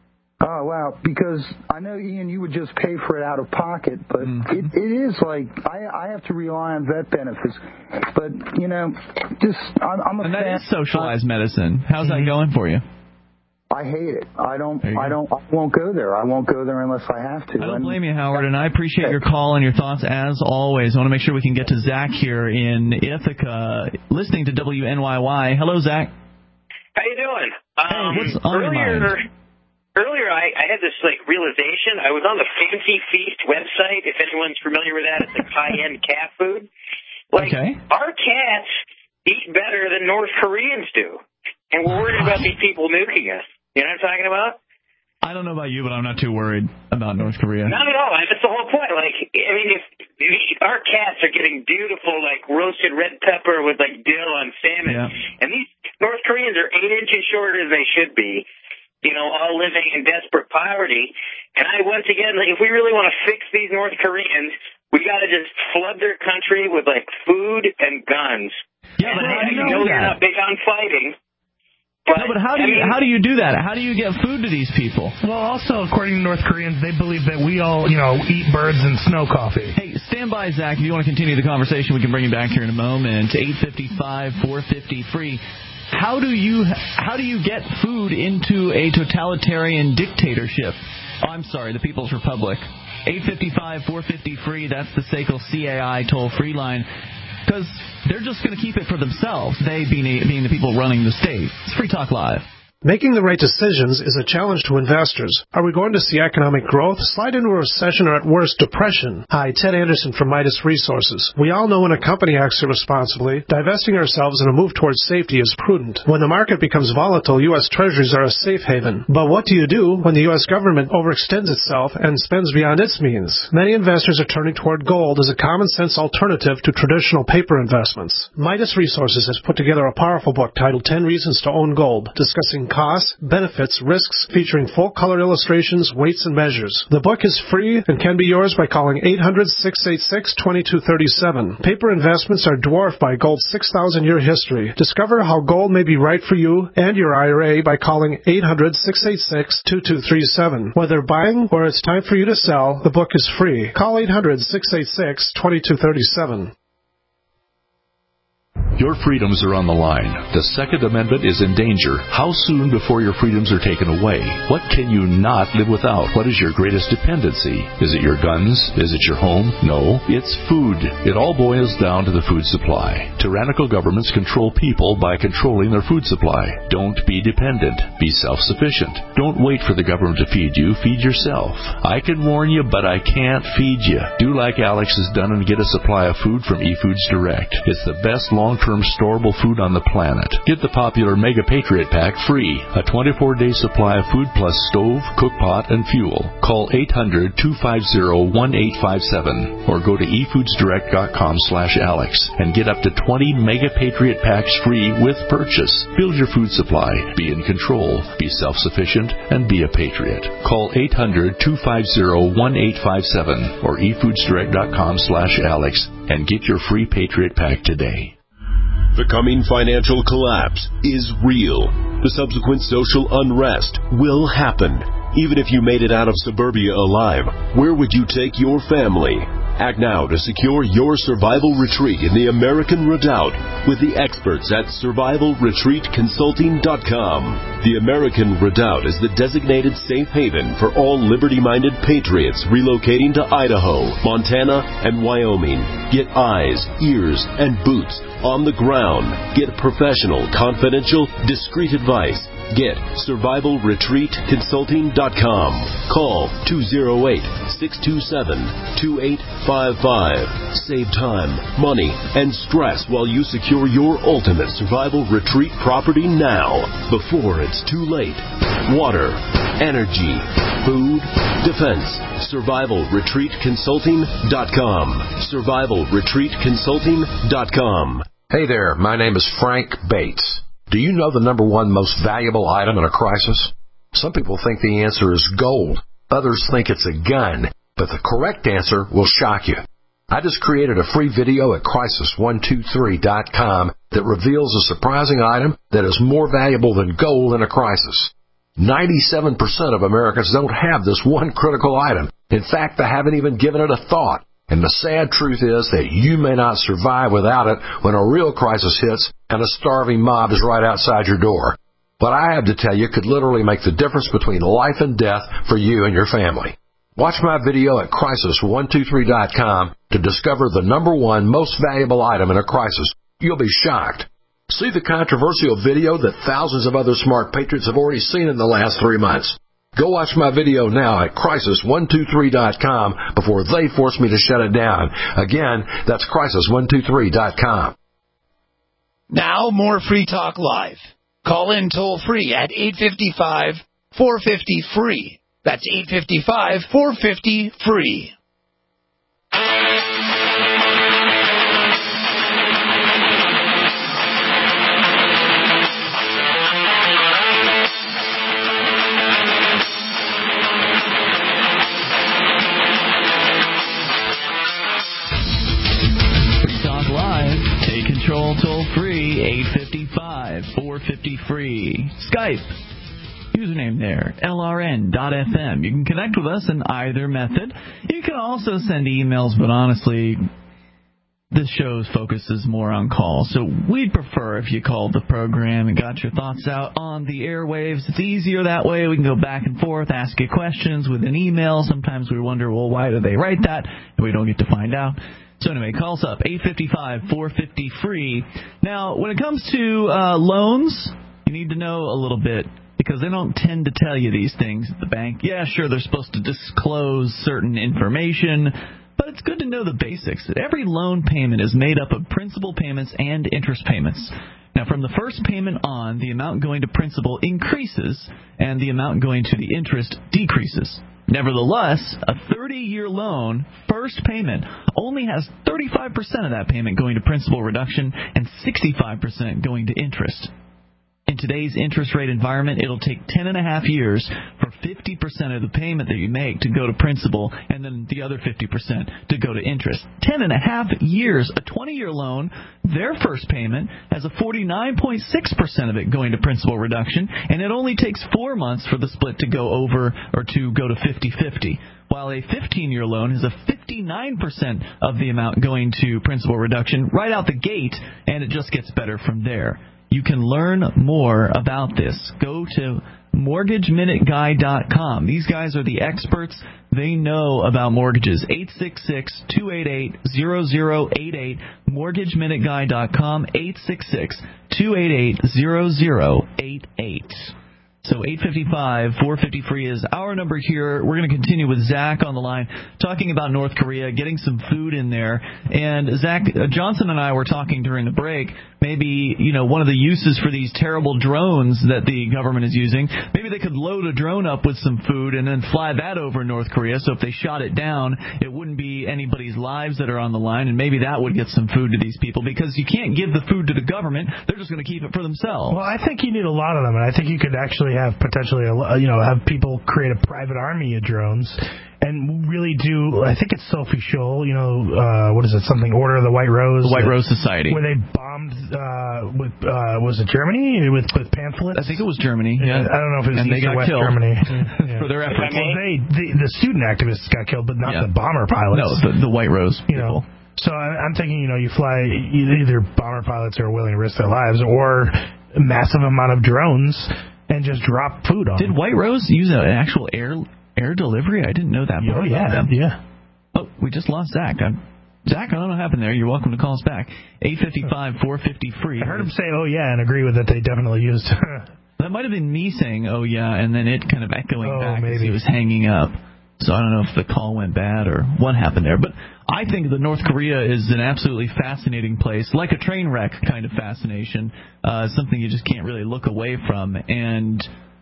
[SPEAKER 10] Oh, wow. Because I know, Ian, you would just pay for it out of pocket, but
[SPEAKER 1] mm-hmm.
[SPEAKER 10] it, it is like I, I have to rely on vet benefits. But, you know, just I'm, I'm a
[SPEAKER 1] And
[SPEAKER 10] fan.
[SPEAKER 1] that is socialized medicine. How's mm-hmm. that going for you?
[SPEAKER 10] I hate it. I don't. I don't. I won't go there. I won't go there unless I have to.
[SPEAKER 1] I don't blame you, Howard, and I appreciate your call and your thoughts as always. I want to make sure we can get to Zach here in Ithaca, listening to W N Y Y. Hello, Zach.
[SPEAKER 11] How you doing?
[SPEAKER 1] Hey,
[SPEAKER 11] um,
[SPEAKER 1] what's on
[SPEAKER 11] earlier,
[SPEAKER 1] your mind?
[SPEAKER 11] Earlier, I, I had this like realization. I was on the Fancy Feast website. If anyone's familiar with that, it's like high-end cat food. Like
[SPEAKER 1] okay.
[SPEAKER 11] Our cats eat better than North Koreans do, and we're worried about these people nuking us. You know what I'm talking about?
[SPEAKER 1] I don't know about you, but I'm not too worried about North Korea.
[SPEAKER 11] Not at all. That's the whole point. Like, I mean, if, if our cats are getting beautiful, like, roasted red pepper with, like, dill on salmon,
[SPEAKER 1] yeah.
[SPEAKER 11] and these North Koreans are eight inches shorter than they should be, you know, all living in desperate poverty. And I, once again, like, if we really want to fix these North Koreans, we got to just flood their country with, like, food and guns.
[SPEAKER 1] Yeah, but
[SPEAKER 11] and
[SPEAKER 1] how do you
[SPEAKER 11] I
[SPEAKER 1] know
[SPEAKER 11] know
[SPEAKER 1] that?
[SPEAKER 11] you're not big on fighting. But,
[SPEAKER 1] no, but how do you
[SPEAKER 11] I mean,
[SPEAKER 1] how do you do that? How do you get food to these people?
[SPEAKER 2] Well, also, according to North Koreans, they believe that we all, you know, eat birds and snow coffee.
[SPEAKER 1] Hey, stand by, Zach. If you want to continue the conversation, we can bring you back here in a moment. eight five five, four five zero, free. How do you how do you get food into a totalitarian dictatorship? Oh, I'm sorry, the People's Republic. eight five five, four five zero, free. That's the S A C L C A I toll-free line. Because they're just going to keep it for themselves, they being, being the people running the state. It's Free Talk Live.
[SPEAKER 7] Making the right decisions is a challenge to investors. Are we going to see economic growth, slide into a recession, or at worst, depression? Hi, Ted Anderson from Midas Resources. We all know when a company acts irresponsibly, divesting ourselves in a move towards safety is prudent. When the market becomes volatile, U S Treasuries are a safe haven. But what do you do when the U S government overextends itself and spends beyond its means? Many investors are turning toward gold as a common-sense alternative to traditional paper investments. Midas Resources has put together a powerful book titled ten Reasons to Own Gold, discussing costs, benefits, risks, featuring full-color illustrations, weights, and measures. The book is free and can be yours by calling eight hundred, six eight six, two two three seven. Paper investments are dwarfed by gold's six thousand year history. Discover how gold may be right for you and your I R A by calling eight hundred, six eight six, two two three seven. Whether buying or it's time for you to sell, the book is free. Call eight hundred, six eight six, two two three seven.
[SPEAKER 5] Your freedoms are on the line. The Second Amendment is in danger. How soon before your freedoms are taken away? What can you not live without? What is your greatest dependency? Is it your guns? Is it your home? No, it's food. It all boils down to the food supply. Tyrannical governments control people by controlling their food supply. Don't be dependent. Be self-sufficient. Don't wait for the government to feed you. Feed yourself. I can warn you, but I can't feed you. Do like Alex has done and get a supply of food from eFoods Direct. It's the best long-term
[SPEAKER 12] long-term storable food on the planet. Get the popular Mega Patriot Pack free, a twenty-four day supply of food plus stove, cook pot, and fuel. Call eight hundred, two five zero, one eight five seven or go to e foods direct dot com slash Alex and get up to twenty Mega Patriot Packs free with purchase. Build your food supply, be in control, be self-sufficient, and be a patriot. Call eight hundred, two five zero, one eight five seven or e foods direct dot com slash Alex and get your free Patriot Pack today.
[SPEAKER 13] The coming financial collapse is real. The subsequent social unrest will happen. Even if you made it out of suburbia alive, where would you take your family? Act now to secure your survival retreat in the American Redoubt with the experts at survival retreat consulting dot com. The American Redoubt is the designated safe haven for all liberty-minded patriots relocating to Idaho, Montana, and Wyoming. Get eyes, ears, and boots on the ground. Get professional, confidential, discreet advice. Get survival retreat consulting dot com. Call two oh eight, six two seven, two eight five five. Save time, money, and stress while you secure your ultimate survival retreat property now, before it's too late. Water, energy, food, defense. survival retreat consulting dot com. survival retreat consulting dot com.
[SPEAKER 14] Hey there, my name is Frank Bates. Do you know the number one most valuable item in a crisis? Some people think the answer is gold. Others think it's a gun. But the correct answer will shock you. I just created a free video at crisis one two three dot com that reveals a surprising item that is more valuable than gold in a crisis. ninety-seven percent of Americans don't have this one critical item. In fact, they haven't even given it a thought. And the sad truth is that you may not survive without it when a real crisis hits and a starving mob is right outside your door. What I have to tell you could literally make the difference between life and death for you and your family. Watch my video at crisis one two three dot com to discover the number one most valuable item in a crisis. You'll be shocked. See the controversial video that thousands of other smart patriots have already seen in the last three months. Go watch my video now at crisis one two three dot com before they force me to shut it down. Again, that's crisis one two three dot com.
[SPEAKER 9] Now more Free Talk Live. Call in toll free at eight five five, four five zero, free. That's eight five five, four five zero, free.
[SPEAKER 1] Control toll free, eight five five, four five zero, free. Skype, username there, L R N dot F M. You can connect with us in either method. You can also send emails, but honestly, this show's focus is more on calls. So we'd prefer if you called the program and got your thoughts out on the airwaves. It's easier that way. We can go back and forth, ask you questions with an email. Sometimes we wonder, well, why do they write that? And we don't get to find out. So anyway, call us up, eight five five, four five zero, free. Now, when it comes to uh, loans, you need to know a little bit, because they don't tend to tell you these things at the bank. Yeah, sure, they're supposed to disclose certain information, but it's good to know the basics, that every loan payment is made up of principal payments and interest payments. Now, from the first payment on, the amount going to principal increases, and the amount going to the interest decreases. Nevertheless, a thirty-year loan, first payment, only has thirty-five percent of that payment going to principal reduction and sixty-five percent going to interest. In today's interest rate environment, it'll take ten and a half years for fifty percent of the payment that you make to go to principal, and then the other fifty percent to go to interest. Ten and a half years. A twenty-year loan, their first payment has a forty-nine point six percent of it going to principal reduction, and it only takes four months for the split to go over or to go to fifty-fifty. While a fifteen-year loan has a fifty-nine percent of the amount going to principal reduction right out the gate, and it just gets better from there. You can learn more about this. Go to mortgage minute guy dot com. These guys are the experts. They know about mortgages. eight six six, two eight eight, zero zero eight eight. mortgage minute guy dot com. eight six six, two eight eight, zero zero eight eight. So eight five five, four five zero, free is our number here. We're going to continue with Zach on the line, talking about North Korea, getting some food in there. And Zach, uh, Johnson and I were talking during the break, maybe, you know, one of the uses for these terrible drones that the government is using, maybe they could load a drone up with some food and then fly that over North Korea. So if they shot it down, it wouldn't be anybody's lives that are on the line, and maybe that would get some food to these people, because you can't give the food to the government. They're just going to keep it for themselves.
[SPEAKER 2] Well, I think you need a lot of them, and I think you could actually have potentially, a, you know, have people create a private army of drones and really do, I think it's Sophie Scholl, you know, uh, what is it, something, Order of the White Rose.
[SPEAKER 1] The White Rose Society.
[SPEAKER 2] Where they bombed, uh, with, uh, was it Germany? With, with pamphlets?
[SPEAKER 1] I think it was Germany, yeah.
[SPEAKER 2] I don't know if it was
[SPEAKER 1] and
[SPEAKER 2] East
[SPEAKER 1] they got
[SPEAKER 2] or West
[SPEAKER 1] killed
[SPEAKER 2] Germany. Yeah.
[SPEAKER 1] For their efforts.
[SPEAKER 2] Well, they, the, the student activists got killed, but not
[SPEAKER 1] yeah.
[SPEAKER 2] the bomber pilots.
[SPEAKER 1] No, the, the White Rose people.
[SPEAKER 2] You know, so I, I'm thinking, you know, you fly, either bomber pilots are willing to risk their lives, or a massive amount of drones, and just drop food on
[SPEAKER 1] Did
[SPEAKER 2] them.
[SPEAKER 1] White Rose use an actual air air delivery? I didn't know that.
[SPEAKER 2] Oh, yeah, yeah.
[SPEAKER 1] Oh, we just lost Zach. I'm, Zach, I don't know what happened there. You're welcome to call us back. eight five five, four five zero, free.
[SPEAKER 2] I heard him say, oh, yeah, and agree with it. They definitely used.
[SPEAKER 1] That might have been me saying, oh, yeah, and then it kind of echoing
[SPEAKER 2] oh,
[SPEAKER 1] back
[SPEAKER 2] maybe.
[SPEAKER 1] as he was hanging up. So I don't know if the call went bad or what happened there. But I think that North Korea is an absolutely fascinating place, like a train wreck kind of fascination, uh, something you just can't really look away from. And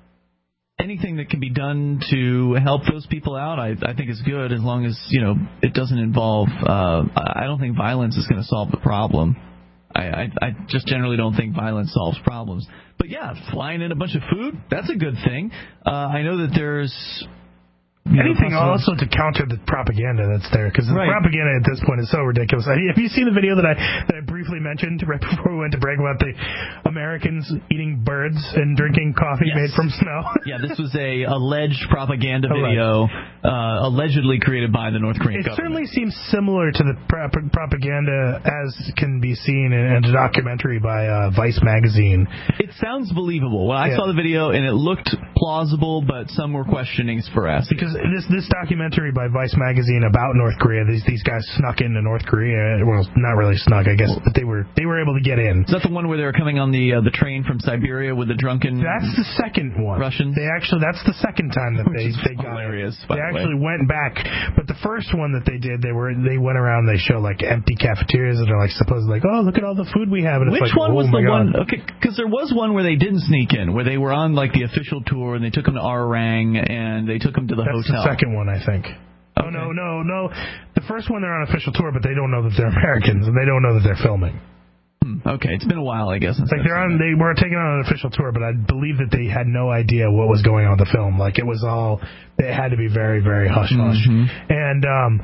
[SPEAKER 1] anything that can be done to help those people out, I, I think is good, as long as, you know, it doesn't involve, uh, I don't think violence is going to solve the problem. I, I, I just generally don't think violence solves problems. But, yeah, flying in a bunch of food, that's a good thing. Uh, I know that there's... You
[SPEAKER 2] Anything
[SPEAKER 1] know,
[SPEAKER 2] also to counter the propaganda that's there, because the
[SPEAKER 1] right.
[SPEAKER 2] propaganda at this point is so ridiculous. Have you seen the video that I that I briefly mentioned right before we went to break about the Americans eating birds and drinking coffee
[SPEAKER 1] yes.
[SPEAKER 2] made from snow?
[SPEAKER 1] Yeah, this was a alleged propaganda video, uh, allegedly created by the North Korean
[SPEAKER 2] it
[SPEAKER 1] government.
[SPEAKER 2] It certainly seems similar to the prop- propaganda as can be seen in, in a documentary by uh, Vice magazine.
[SPEAKER 1] It sounds believable. Well, I
[SPEAKER 2] yeah.
[SPEAKER 1] saw the video and it looked plausible, but some were questionings for us.
[SPEAKER 2] Because this this documentary by Vice magazine about North Korea, these these guys snuck into North Korea. Well, not really snuck, I guess, but they were they were able to get in.
[SPEAKER 1] Is that the one where they were coming on the uh, the train from Siberia with the drunken?
[SPEAKER 2] That's the second one.
[SPEAKER 1] Russians.
[SPEAKER 2] They actually that's the second time that they they got
[SPEAKER 1] hilarious.
[SPEAKER 2] It.
[SPEAKER 1] By
[SPEAKER 2] They
[SPEAKER 1] the
[SPEAKER 2] actually
[SPEAKER 1] way.
[SPEAKER 2] went back, but the first one that they did, they were they went around. They show like empty cafeterias that are like supposed like, oh, look at all the food we have. And
[SPEAKER 1] Which
[SPEAKER 2] it's like,
[SPEAKER 1] one
[SPEAKER 2] oh
[SPEAKER 1] was
[SPEAKER 2] my
[SPEAKER 1] the
[SPEAKER 2] God.
[SPEAKER 1] one? Okay, because there was one where they didn't sneak in, where they were on like the official tour and they took them to Arang and they took them to the
[SPEAKER 2] That's
[SPEAKER 1] hotel.
[SPEAKER 2] the second one, I think.
[SPEAKER 1] Okay.
[SPEAKER 2] Oh, no, no, no. The first one, they're on official tour, but they don't know that they're Americans, and they don't know that they're filming.
[SPEAKER 1] Hmm, okay, it's been a while, I guess.
[SPEAKER 2] Like they're on, they were taken on an official tour, but I believe that they had no idea what was going on with the film. Like it was all, it had to be very, very hush hush.
[SPEAKER 1] Mm-hmm.
[SPEAKER 2] And um,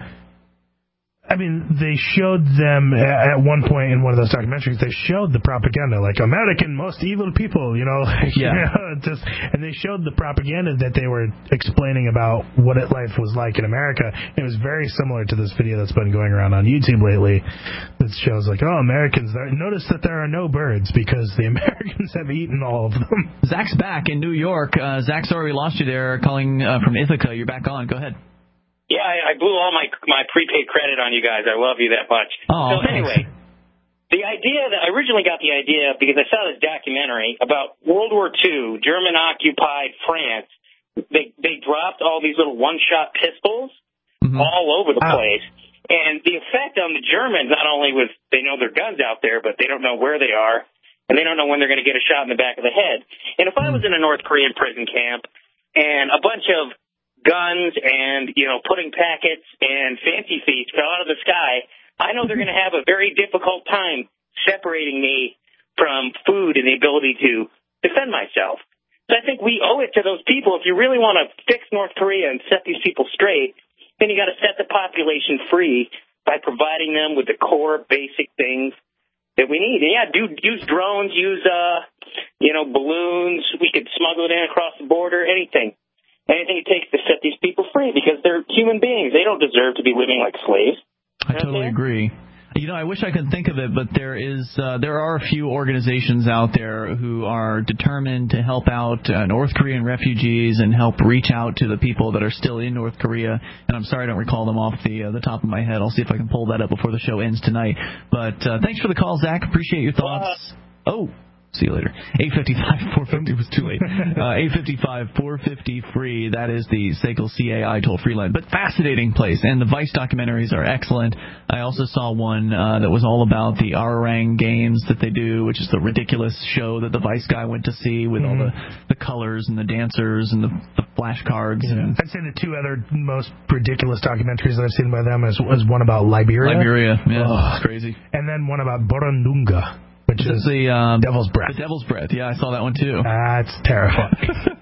[SPEAKER 2] I mean, they showed them at one point in one of those documentaries. They showed the propaganda, like American most evil people, you know. Like,
[SPEAKER 1] yeah.
[SPEAKER 2] You know, just and they showed the propaganda that they were explaining about what it, life was like in America. It was very similar to this video that's been going around on YouTube lately. That shows like, oh, Americans, notice that there are no birds because the Americans have eaten all of them.
[SPEAKER 1] Zach's back in New York. Uh, Zach, sorry we lost you there. Calling uh, from Ithaca. You're back on. Go ahead.
[SPEAKER 11] Yeah, I, I blew all my my prepaid credit on you guys. I love you that much.
[SPEAKER 1] Oh,
[SPEAKER 11] so
[SPEAKER 1] thanks.
[SPEAKER 11] anyway, the idea that I originally got the idea because I saw this documentary about World War Two, German-occupied France. They they dropped all these little one-shot pistols mm-hmm. all over the
[SPEAKER 2] wow.
[SPEAKER 11] place. And the effect on the Germans, not only was they know their guns out there, but they don't know where they are, and they don't know when they're going to get a shot in the back of the head. And if I was in a North Korean prison camp and a bunch of guns and, you know, pudding packets and fancy feast fell out of the sky, I know they're going to have a very difficult time separating me from food and the ability to defend myself. So I think we owe it to those people. If you really want to fix North Korea and set these people straight, then you got to set the population free by providing them with the core basic things that we need. And yeah, do use drones, use, uh, you know, balloons. We could smuggle it in across the border, anything. Anything it takes to set these people free because they're human beings. They don't deserve to be living like slaves.
[SPEAKER 1] I totally agree. You know, I wish I could think of it, but there is uh, there are a few organizations out there who are determined to help out uh, North Korean refugees and help reach out to the people that are still in North Korea. And I'm sorry I don't recall them off the uh, the top of my head. I'll see if I can pull that up before the show ends tonight. But uh, thanks for the call, Zach. Appreciate your thoughts. Uh, oh. See you later. eight fifty-five, four fifty was too late. Uh, eight fifty-five, four fifty, free. That is the S A C L C A I toll-free line. But fascinating place. And the Vice documentaries are excellent. I also saw one uh, that was all about the Ararang games that they do, which is the ridiculous show that the Vice guy went to see with mm-hmm. all the, the colors and the dancers and the, the flashcards.
[SPEAKER 2] Yeah.
[SPEAKER 1] And
[SPEAKER 2] I'd say the two other most ridiculous documentaries that I've seen by them is, is one about Liberia.
[SPEAKER 1] Liberia, yeah.
[SPEAKER 2] Oh.
[SPEAKER 1] It's crazy.
[SPEAKER 2] And then one about Borondunga. Which is
[SPEAKER 1] the um,
[SPEAKER 2] Devil's Breath.
[SPEAKER 1] The Devil's Breath. Yeah, I saw that one too.
[SPEAKER 2] That's terrifying.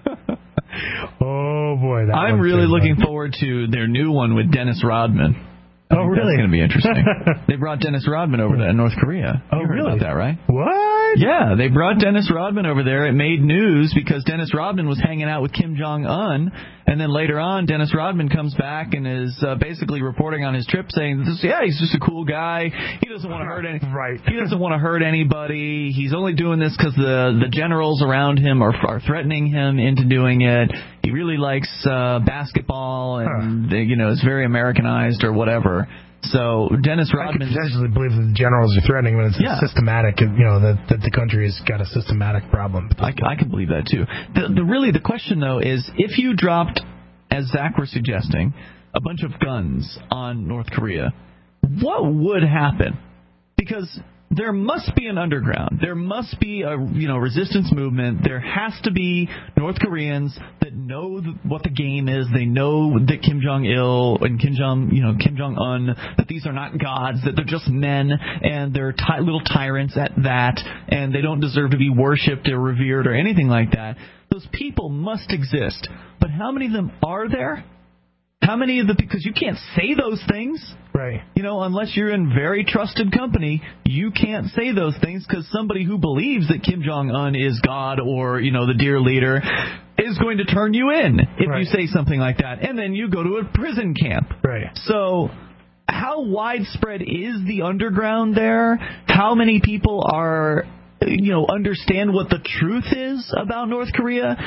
[SPEAKER 2] Oh boy, that
[SPEAKER 1] I'm really looking fun. forward to their new one with Dennis Rodman. I
[SPEAKER 2] oh really?
[SPEAKER 1] That's going to be interesting. They brought Dennis Rodman over to North Korea.
[SPEAKER 2] Oh
[SPEAKER 1] you heard
[SPEAKER 2] really?
[SPEAKER 1] About that, right?
[SPEAKER 2] What?
[SPEAKER 1] Yeah, they brought Dennis Rodman over there. It made news because Dennis Rodman was hanging out with Kim Jong-un, and then later on, Dennis Rodman comes back and is uh, basically reporting on his trip, saying, this, "Yeah, he's just a cool guy. He doesn't want to hurt any.
[SPEAKER 2] Right.
[SPEAKER 1] He doesn't want to hurt anybody. He's only doing this because the the generals around him are are threatening him into doing it. He really likes uh, basketball, and huh. you know, is very Americanized or whatever." So Dennis Rodman
[SPEAKER 2] I could potentially believe that the generals are threatening when it's yeah. systematic, you know, that, that the country has got a systematic problem.
[SPEAKER 1] I, I can believe that too. The, the really the question though is if you dropped, as Zach was suggesting, a bunch of guns on North Korea, what would happen? Because there must be an underground. There must be a you know resistance movement. There has to be North Koreans that know th- what the game is. They know that Kim Jong Il and Kim Jong you know Kim Jong Un that these are not gods. That they're just men and they're ty- little tyrants at that, and they don't deserve to be worshipped or revered or anything like that. Those people must exist. But how many of them are there? How many of the, because you can't say those things.
[SPEAKER 2] Right.
[SPEAKER 1] You know, unless you're in very trusted company, you can't say those things because somebody who believes that Kim Jong-un is God or, you know, the dear leader is going to turn you in if right. you say something like that. And then you go to a prison camp.
[SPEAKER 2] Right.
[SPEAKER 1] So how widespread is the underground there? How many people are, you know, understand what the truth is about North Korea?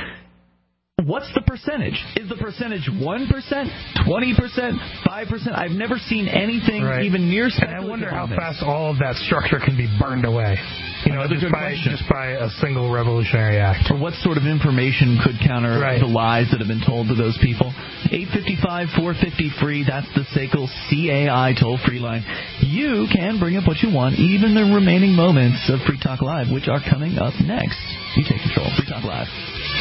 [SPEAKER 1] What's the percentage? Is the percentage one percent, twenty percent, five percent? I've never seen anything
[SPEAKER 2] right.
[SPEAKER 1] even near
[SPEAKER 2] speculative. And I wonder how fast all of that structure can be burned away. You know, just by, just by a single revolutionary act.
[SPEAKER 1] Or what sort of information could counter
[SPEAKER 2] right.
[SPEAKER 1] the lies that have been told to those people? eight fifty-five, four fifty, free. That's the S A C L C A I toll-free line. You can bring up what you want, even the remaining moments of Free Talk Live, which are coming up next. You take control. Free Talk Live.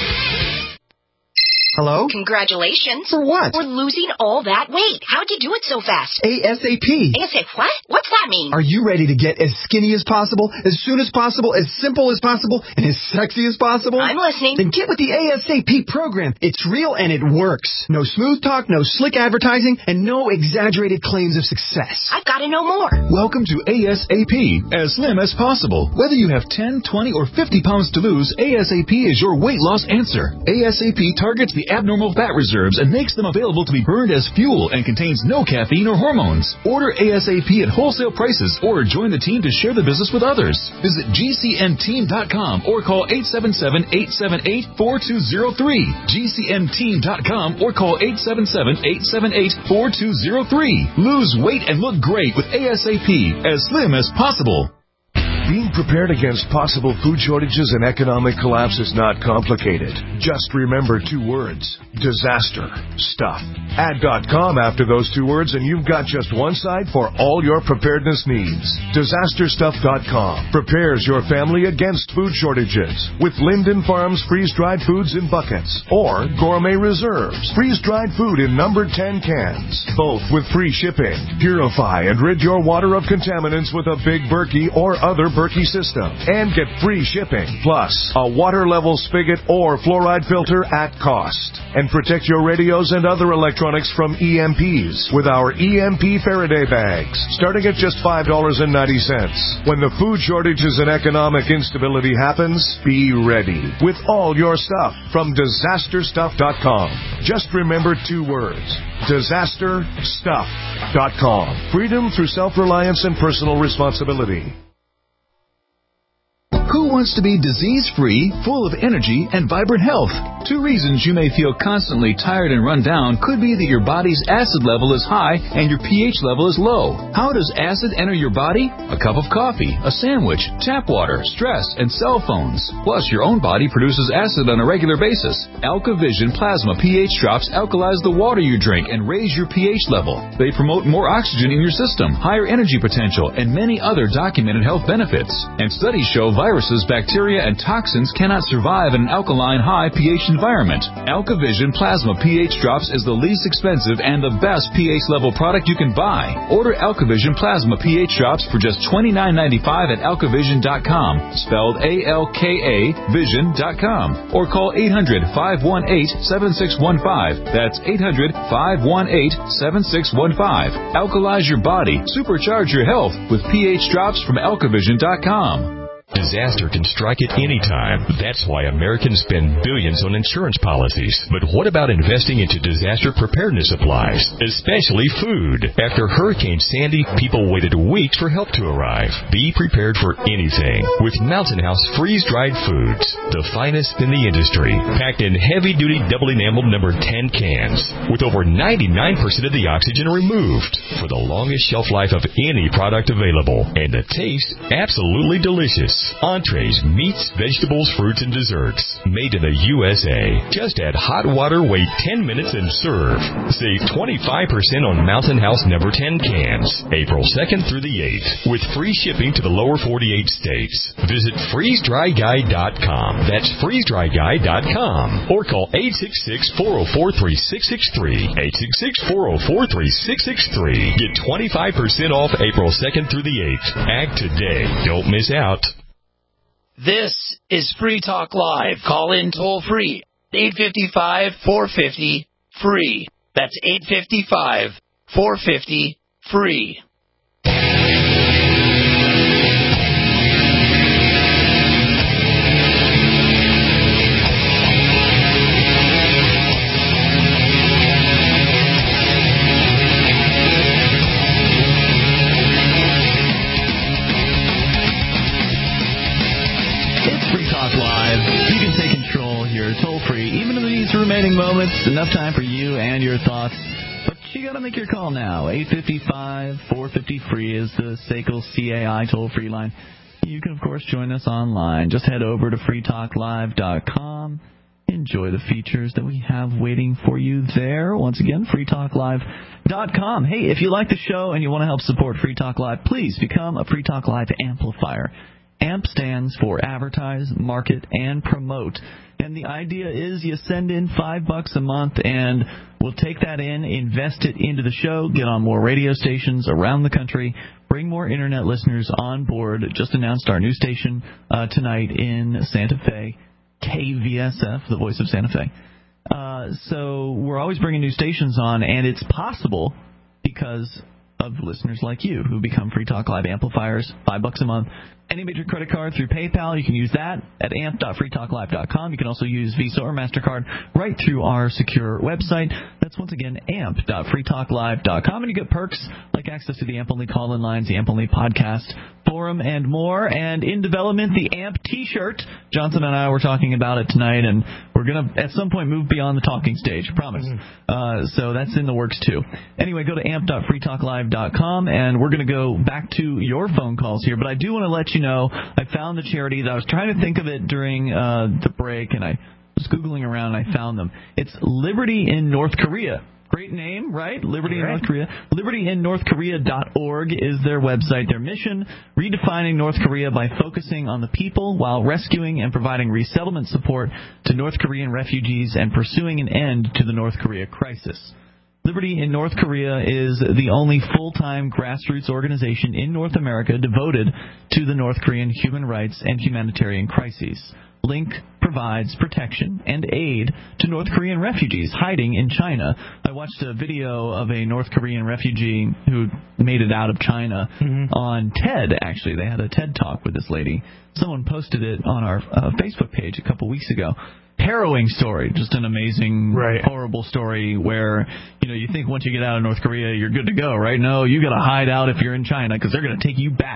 [SPEAKER 15] Hello?
[SPEAKER 16] Congratulations.
[SPEAKER 15] For what?
[SPEAKER 16] For losing all that weight. How'd you do it so fast?
[SPEAKER 15] ASAP.
[SPEAKER 16] ASAP what? What's that mean?
[SPEAKER 15] Are you ready to get as skinny as possible, as soon as possible, as simple as possible, and as sexy as possible?
[SPEAKER 16] I'm listening.
[SPEAKER 15] Then get with the ASAP program. It's real and it works. No smooth talk, no slick advertising, and no exaggerated claims of success.
[SPEAKER 16] I've got to know more.
[SPEAKER 17] Welcome to ASAP, as slim as possible. Whether you have ten, twenty, or fifty pounds to lose, ASAP is your weight loss answer. ASAP targets the abnormal fat reserves and makes them available to be burned as fuel and contains no caffeine or hormones. Order ASAP at wholesale prices or join the team to share the business with others. Visit G C M team dot com or call eight seven seven, eight seven eight, four two zero three. G C M team dot com or call eight seven seven, eight seven eight, four two zero three. Lose weight and look great with ASAP, as slim as possible.
[SPEAKER 18] Being prepared against possible food shortages and economic collapse is not complicated. Just remember two words: disaster stuff. Add .com after those two words and you've got just one site for all your preparedness needs. disaster stuff dot com prepares your family against food shortages with Linden Farms freeze-dried foods in buckets or Gourmet Reserves freeze-dried food in number ten cans, both with free shipping. Purify and rid your water of contaminants with a Big Berkey or other Berkey system and get free shipping, plus a water level spigot or fluoride filter at cost. And protect your radios and other electronics from E M Ps with our E M P Faraday bags, starting at just five dollars and ninety cents. When the food shortages and economic instability happens, be ready with all your stuff from disaster stuff dot com. Just remember two words: disaster stuff dot com. Freedom through self-reliance and personal responsibility.
[SPEAKER 15] Who
[SPEAKER 17] wants to be disease-free, full of energy, and vibrant health. Two reasons you may feel constantly tired and run down could be that your body's acid level is high and your pH level is low. How does acid enter your body? A cup of coffee, a sandwich, tap water, stress, and cell phones. Plus, your own body produces acid on a regular basis. AlkaVision Plasma pH drops alkalize the water you drink and raise your pH level. They promote more oxygen in your system, higher energy potential, and many other documented health benefits. And studies show viruses, bacteria, and toxins cannot survive in an alkaline high pH environment. AlkaVision Plasma pH drops is the least expensive and the best pH level product you can buy. Order AlkaVision Plasma pH drops for just twenty-nine ninety-five at alkavision dot com, spelled A L K A vision dot com, or call eight hundred, five one eight, seven six one five. That's eight hundred, five one eight, seven six one five. Alkalize your body, supercharge your health with pH drops from alkavision dot com.
[SPEAKER 19] Disaster can strike at any time. That's why Americans spend billions on insurance policies. But what about investing into disaster preparedness supplies, especially food? After Hurricane Sandy, people waited weeks for help to arrive. Be prepared for anything with Mountain House freeze-dried foods, the finest in the industry, packed in heavy-duty double-enameled number ten cans, with over ninety-nine percent of the oxygen removed, for the longest shelf life of any product available, and the taste absolutely delicious. Entrees, meats, vegetables, fruits, and desserts. Made in the U S A. Just add hot water, wait ten minutes, and serve. Save twenty-five percent on Mountain House number ten cans. April second through the eighth. With free shipping to the lower forty-eight states. Visit freeze dry guy dot com. That's freeze dry guy dot com. Or call eight six six, four oh four, three six six three. eight six six, four oh four, three six six three. Get twenty-five percent off April second through the eighth. Act today. Don't miss out.
[SPEAKER 9] This is Free Talk Live. Call in toll free. eight five five, four five zero, free. That's eight five five, four five zero, free.
[SPEAKER 1] Remaining moments, enough time for you and your thoughts. But you got to make your call now. eight five five, four five zero, free is the S A C L C A I toll-free line. You can, of course, join us online. Just head over to free talk live dot com. Enjoy the features that we have waiting for you there. Once again, free talk live dot com. Hey, if you like the show and you want to help support Free Talk Live, please become a Free Talk Live amplifier. AMP stands for Advertise, Market, and Promote. And the idea is you send in five bucks a month, and we'll take that in, invest it into the show, get on more radio stations around the country, bring more Internet listeners on board. Just announced our new station uh, tonight in Santa Fe, K V S F, the voice of Santa Fe. Uh, so we're always bringing new stations on, and it's possible because of listeners like you who become Free Talk Live amplifiers, five bucks a month. Any major credit card through PayPal, you can use that at amp dot free talk live dot com. You can also use Visa or MasterCard right through our secure website. That's, once again, amp dot free talk live dot com. And you get perks like access to the AMP-only call-in lines, the AMP-only podcast forum, and more. And in development, the AMP T-shirt. Johnson and I were talking about it tonight, and we're going to, at some point, move beyond the talking stage. Promise. Mm-hmm. Uh, so that's in the works, too. Anyway, go to amp dot free talk live dot com, and we're going to go back to your phone calls here. But I do want to let you know, I found the charity that I was trying to think of it during uh, the break, and I was Googling around and I found them. It's Liberty in North Korea. Great name, right? Liberty in North Korea. liberty in north korea dot org is their website. Their mission, redefining North Korea by focusing on the people while rescuing and providing resettlement support to North Korean refugees and pursuing an end to the North Korea crisis. Liberty in North Korea is the only full-time grassroots organization in North America devoted to the North Korean human rights and humanitarian crises. Link provides protection and aid to North Korean refugees hiding in China. I watched a video of a North Korean refugee who made it out of China mm-hmm. on TED, actually. They had a TED Talk with this lady. Someone posted it on our uh, Facebook page a couple weeks ago. Harrowing story, just an amazing, right. horrible story where, you know, you think once you get out of North Korea, you're good to go, right? No, you got to hide out if you're in China because they're going to take you back.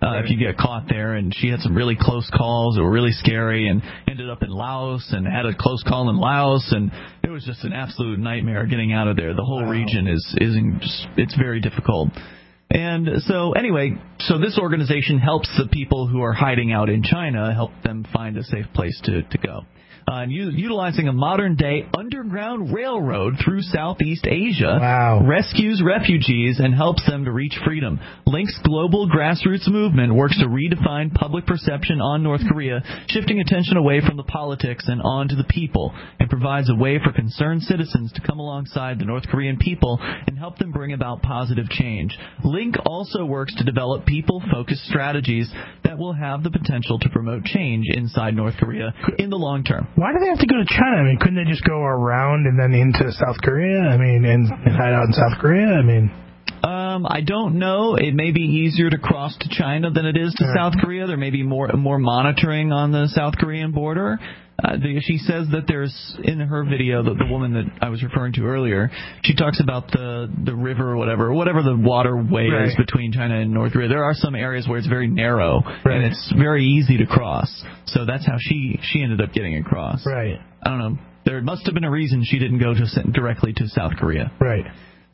[SPEAKER 1] uh, if you get caught there. And she had some really close calls that were really scary, and ended up in Laos and had a close call in Laos, and it was just an absolute nightmare getting out of there. The whole wow. region is is in just, it's very difficult. And so anyway, so this organization helps the people who are hiding out in China, help them find a safe place to, to go. Uh, and u- utilizing a modern-day underground railroad through Southeast Asia,
[SPEAKER 2] wow.
[SPEAKER 1] rescues refugees and helps them to reach freedom. Link's global grassroots movement works to redefine public perception on North Korea, shifting attention away from the politics and on to the people, and provides a way for concerned citizens to come alongside the North Korean people and help them bring about positive change. Link also works to develop people-focused strategies that will have the potential to promote change inside North Korea in the long term.
[SPEAKER 2] Why do they have to go to China? I mean, couldn't they just go around and then into South Korea? I mean, and, and hide out in South Korea? I mean...
[SPEAKER 1] Um, I don't know. It may be easier to cross to China than it is to yeah. South Korea. There may be more more monitoring on the South Korean border. Uh, the, she says that there's, in her video, the, the woman that I was referring to earlier, she talks about the, the river or whatever, whatever the waterway right. is between China and North Korea. There are some areas where it's very narrow, right. and it's very easy to cross. So that's how she, she ended up getting across.
[SPEAKER 2] Right.
[SPEAKER 1] I don't know. There must have been a reason she didn't go to directly to South Korea.
[SPEAKER 2] Right.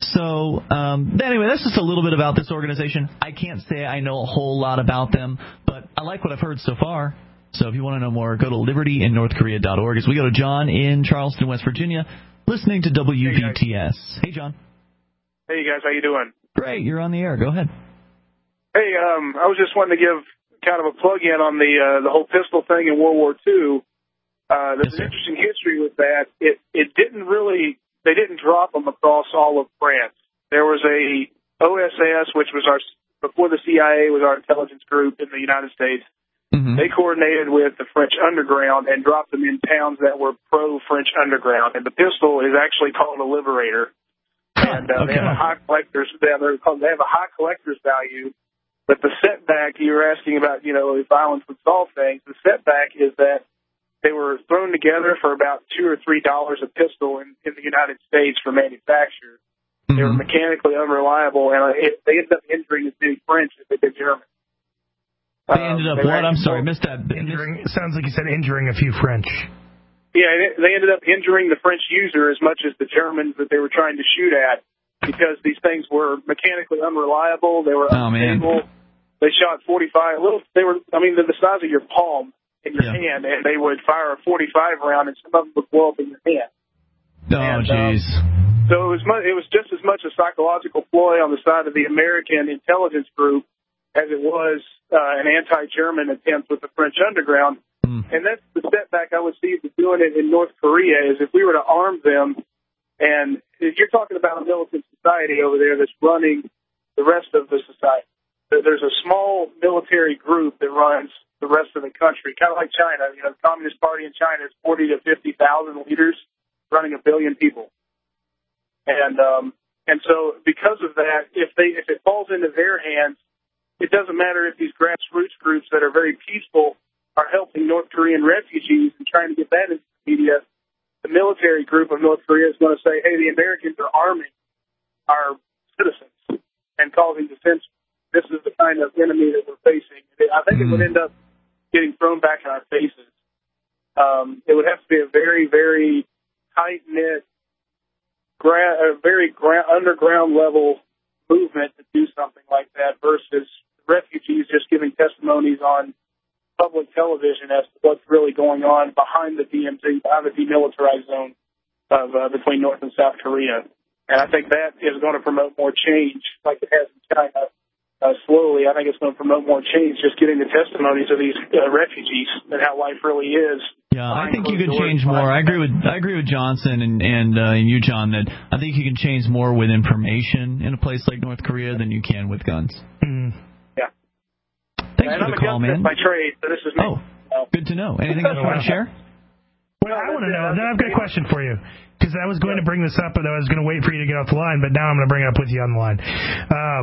[SPEAKER 1] So, um, anyway, that's just a little bit about this organization. I can't say I know a whole lot about them, but I like what I've heard so far. So if you want to know more, go to liberty in north korea dot org. As we go to John in Charleston, West Virginia, listening to W B T S. Hey, hey, John.
[SPEAKER 20] Hey, guys. How you doing?
[SPEAKER 1] Great. You're on the air. Go ahead.
[SPEAKER 20] Hey, um, I was just wanting to give kind of a plug-in on the uh, the whole pistol thing in World War Two. Uh, there's yes, an interesting history with that. It it didn't really... They didn't drop them across all of France. There was a O S S, which was our, before the C I A was our intelligence group in the United States. Mm-hmm. They coordinated with the French underground and dropped them in towns that were pro-French underground. And the pistol is actually called a Liberator. And uh, okay. they have a high collector's, they have a high collector's value. But the setback, you were asking about, you know, if violence would solve things, the setback is that they were thrown together for about two or three dollars a pistol in, in the United States for manufacture. Mm-hmm. They were mechanically unreliable, and it, they ended up injuring as many French as they did German.
[SPEAKER 1] They ended up um, they what? I'm sorry, missed that.
[SPEAKER 2] Injuring, sounds like you said injuring a few French.
[SPEAKER 20] Yeah, they ended up injuring the French user as much as the Germans that they were trying to shoot at, because these things were mechanically unreliable. They were unstable. Oh, they shot forty-five. Little, they were, I mean, they're the size of your palm in your yeah. hand, and they would fire a forty-five round, and some of them would blow up in your hand.
[SPEAKER 1] Oh, jeez.
[SPEAKER 20] Um, so it was much, it was just as much a psychological ploy on the side of the American intelligence group as it was uh, an anti-German attempt with the French underground. Mm. And that's the setback I would see for doing it in North Korea, is if we were to arm them, and you're talking about a militant society over there that's running the rest of the society. There's a small military group that runs the rest of the country, kind of like China. You know, the Communist Party in China is forty to fifty thousand leaders running a billion people. And um, and so because of that, if they if it falls into their hands, it doesn't matter if these grassroots groups that are very peaceful are helping North Korean refugees and trying to get that into the media. The military group of North Korea is going to say, hey, the Americans are arming our citizens and causing dissent. This is the kind of enemy that we're facing. I think mm. it would end up getting thrown back in our faces. Um, it would have to be a very, very tight-knit, gra- a very gra- underground level movement to do something like that versus refugees just giving testimonies on public television as to what's really going on behind the D M Z, behind the demilitarized zone of uh, between North and South Korea. And I think that is going to promote more change like it has in China. Uh, slowly, I think it's going to promote more change, just getting the testimonies of these uh, refugees and how life really is.
[SPEAKER 1] Yeah, I think you could change more. I agree with I agree with Johnson and and, uh, and you, John, that I think you can change more with information in a place like North Korea than you can with guns.
[SPEAKER 2] Mm.
[SPEAKER 20] Yeah.
[SPEAKER 1] Thanks
[SPEAKER 20] and
[SPEAKER 1] for
[SPEAKER 20] I'm
[SPEAKER 1] the call, man.
[SPEAKER 20] by trade, so this is me.
[SPEAKER 1] Oh, good to know. Anything else you want to share?
[SPEAKER 2] Well, I want to know. Then I've got a question for you, because I was going to bring this up, but I was going to wait for you to get off the line, but now I'm going to bring it up with you on the line. Um,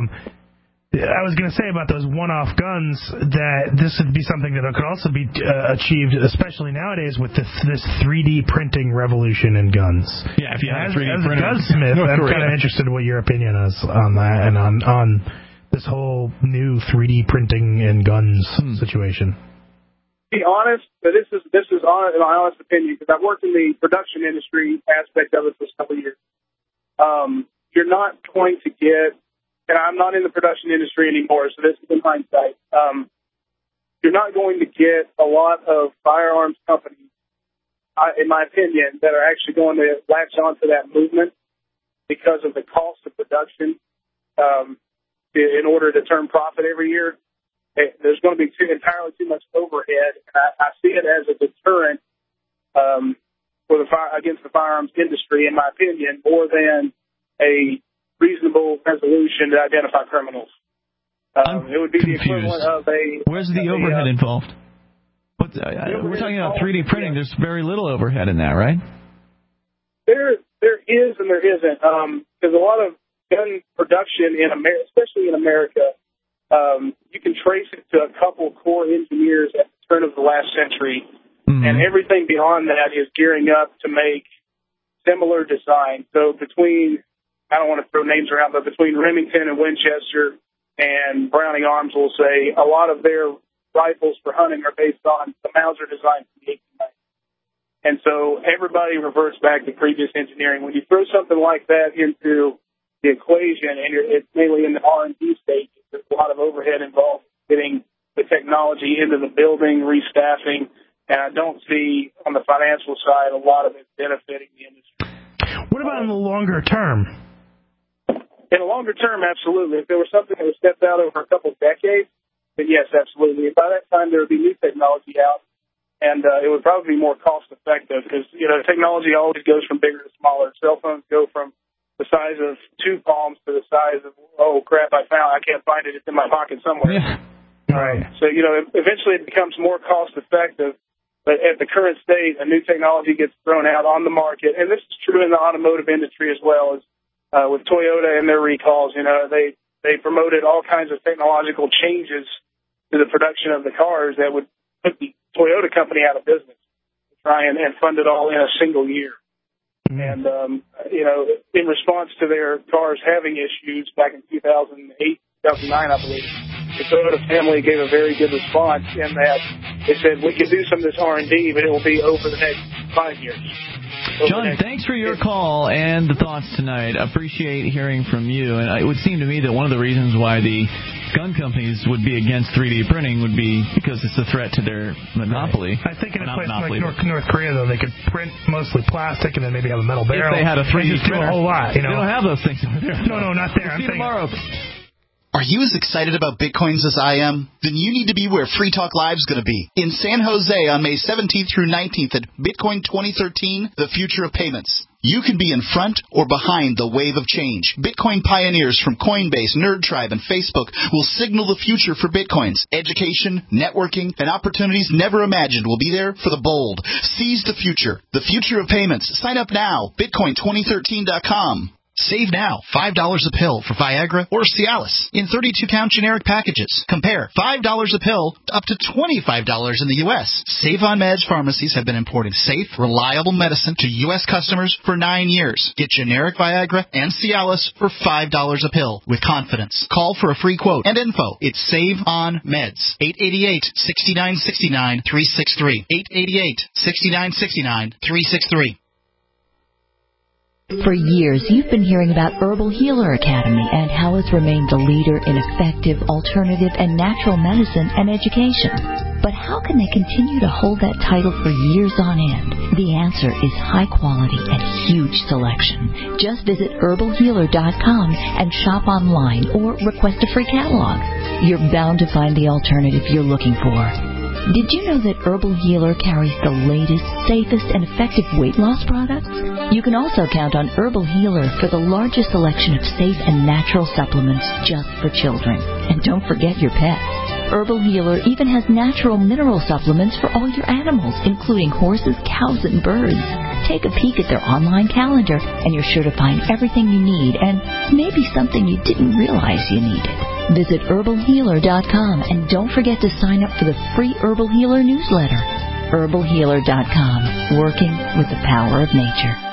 [SPEAKER 2] I was going to say about those one-off guns that this would be something that could also be uh, achieved, especially nowadays, with this, this three D printing revolution in guns.
[SPEAKER 1] Yeah, if you have
[SPEAKER 2] as,
[SPEAKER 1] a three D
[SPEAKER 2] as
[SPEAKER 1] printer.
[SPEAKER 2] a gunsmith, I'm kind of interested in what your opinion is on that and on, on this whole new three D printing and guns
[SPEAKER 1] hmm.
[SPEAKER 2] situation?
[SPEAKER 20] To be honest, but this is this is on, my honest opinion, because I've worked in the production industry aspect of it for several years. Um, you're not going to get, and I'm not in the production industry anymore, so this is in hindsight. Um, you're not going to get a lot of firearms companies, uh, in my opinion, that are actually going to latch onto that movement because of the cost of production um, in order to turn profit every year. There's going to be too, entirely too much overhead, and I, I see it as a deterrent um, for the fire, against the firearms industry, in my opinion, more than a reasonable resolution to identify criminals. Um, it would be
[SPEAKER 1] confused.
[SPEAKER 20] the equivalent of a.
[SPEAKER 1] Where's the
[SPEAKER 20] of
[SPEAKER 1] overhead
[SPEAKER 20] a, uh,
[SPEAKER 1] involved? What, uh, we're talking about three D printing. There's very little overhead in that, right?
[SPEAKER 20] There, there is and there isn't. Um, there's a lot of gun production in America, especially in America. Um, you can trace it to a couple core engineers at the turn of the last century, mm-hmm. and everything beyond that is gearing up to make similar design. So between, I don't want to throw names around, but between Remington and Winchester and Browning Arms, we'll say, a lot of their rifles for hunting are based on the Mauser design from the eighteen nineties. And so everybody reverts back to previous engineering. When you throw something like that into the equation, and you're, it's mainly in the R and D stage, there's a lot of overhead involved getting the technology into the building, restaffing, and I don't see on the financial side a lot of it benefiting the industry.
[SPEAKER 2] What about in the longer term?
[SPEAKER 20] In the longer term, absolutely. If there was something that was stepped out over a couple of decades, then yes, absolutely. By that time, there would be new technology out, and uh, it would probably be more cost-effective because, you know, technology always goes from bigger to smaller. Cell phones go from the size of two palms to the size of, oh, crap, I found, I can't find it, it's in my pocket somewhere.
[SPEAKER 1] Yeah.
[SPEAKER 2] Right.
[SPEAKER 20] So, you know, eventually it becomes more cost-effective, but at the current state, a new technology gets thrown out on the market, and this is true in the automotive industry as well, as uh, with Toyota and their recalls. You know, they, they promoted all kinds of technological changes to the production of the cars that would put the Toyota company out of business, try and, and fund it all in a single year. And, um, you know, in response to their cars having issues back in two thousand eight, two thousand nine, I believe, the Toyota family gave a very good response in that they said, we can do some of this R and D, but it will be over the next five years. Over
[SPEAKER 1] John, thanks for your call and the thoughts tonight. I appreciate hearing from you. And it would seem to me that one of the reasons why the gun companies would be against three D printing would be because it's a threat to their monopoly.
[SPEAKER 2] I think in a place like North, North Korea, though, they could print mostly plastic and then maybe have a metal barrel.
[SPEAKER 1] If they had a three D printer.
[SPEAKER 2] A whole lot, you know.
[SPEAKER 1] They don't have those things over there.
[SPEAKER 2] No, no, not there.
[SPEAKER 1] We'll see you tomorrow.
[SPEAKER 21] Are you as excited about Bitcoins as I am? Then you need to be where Free Talk Live is going to be. In San Jose on May seventeenth through nineteenth at Bitcoin twenty thirteen, The Future of Payments. You can be in front or behind the wave of change. Bitcoin pioneers from Coinbase, NerdTribe, and Facebook will signal the future for Bitcoins. Education, networking, and opportunities never imagined will be there for the bold. Seize the future. The Future of Payments. Sign up now. Bitcoin twenty thirteen dot com. Save now, five dollars a pill for Viagra or Cialis in thirty-two count generic packages. Compare five dollars a pill up to twenty-five dollars in the U S Save on Meds pharmacies have been importing safe, reliable medicine to U S customers for nine years. Get generic Viagra and Cialis for five dollars a pill with confidence. Call for a free quote and info. It's Save on Meds. eight eight eight, six nine six nine, three six three. eight eight eight, six nine six nine, three six three.
[SPEAKER 22] For years, you've been hearing about Herbal Healer Academy and how it's remained the leader in effective, alternative, and natural medicine and education. But how can they continue to hold that title for years on end? The answer is high quality and huge selection. Just visit herbal healer dot com and shop online or request a free catalog. You're bound to find the alternative you're looking for. Did you know that Herbal Healer carries the latest, safest, and effective weight loss products? You can also count on Herbal Healer for the largest selection of safe and natural supplements just for children. And don't forget your pets. Herbal Healer even has natural mineral supplements for all your animals, including horses, cows, and birds. Take a peek at their online calendar, and you're sure to find everything you need and maybe something you didn't realize you needed. Visit herbal healer dot com and don't forget to sign up for the free Herbal Healer newsletter. herbal healer dot com, working with the power of nature.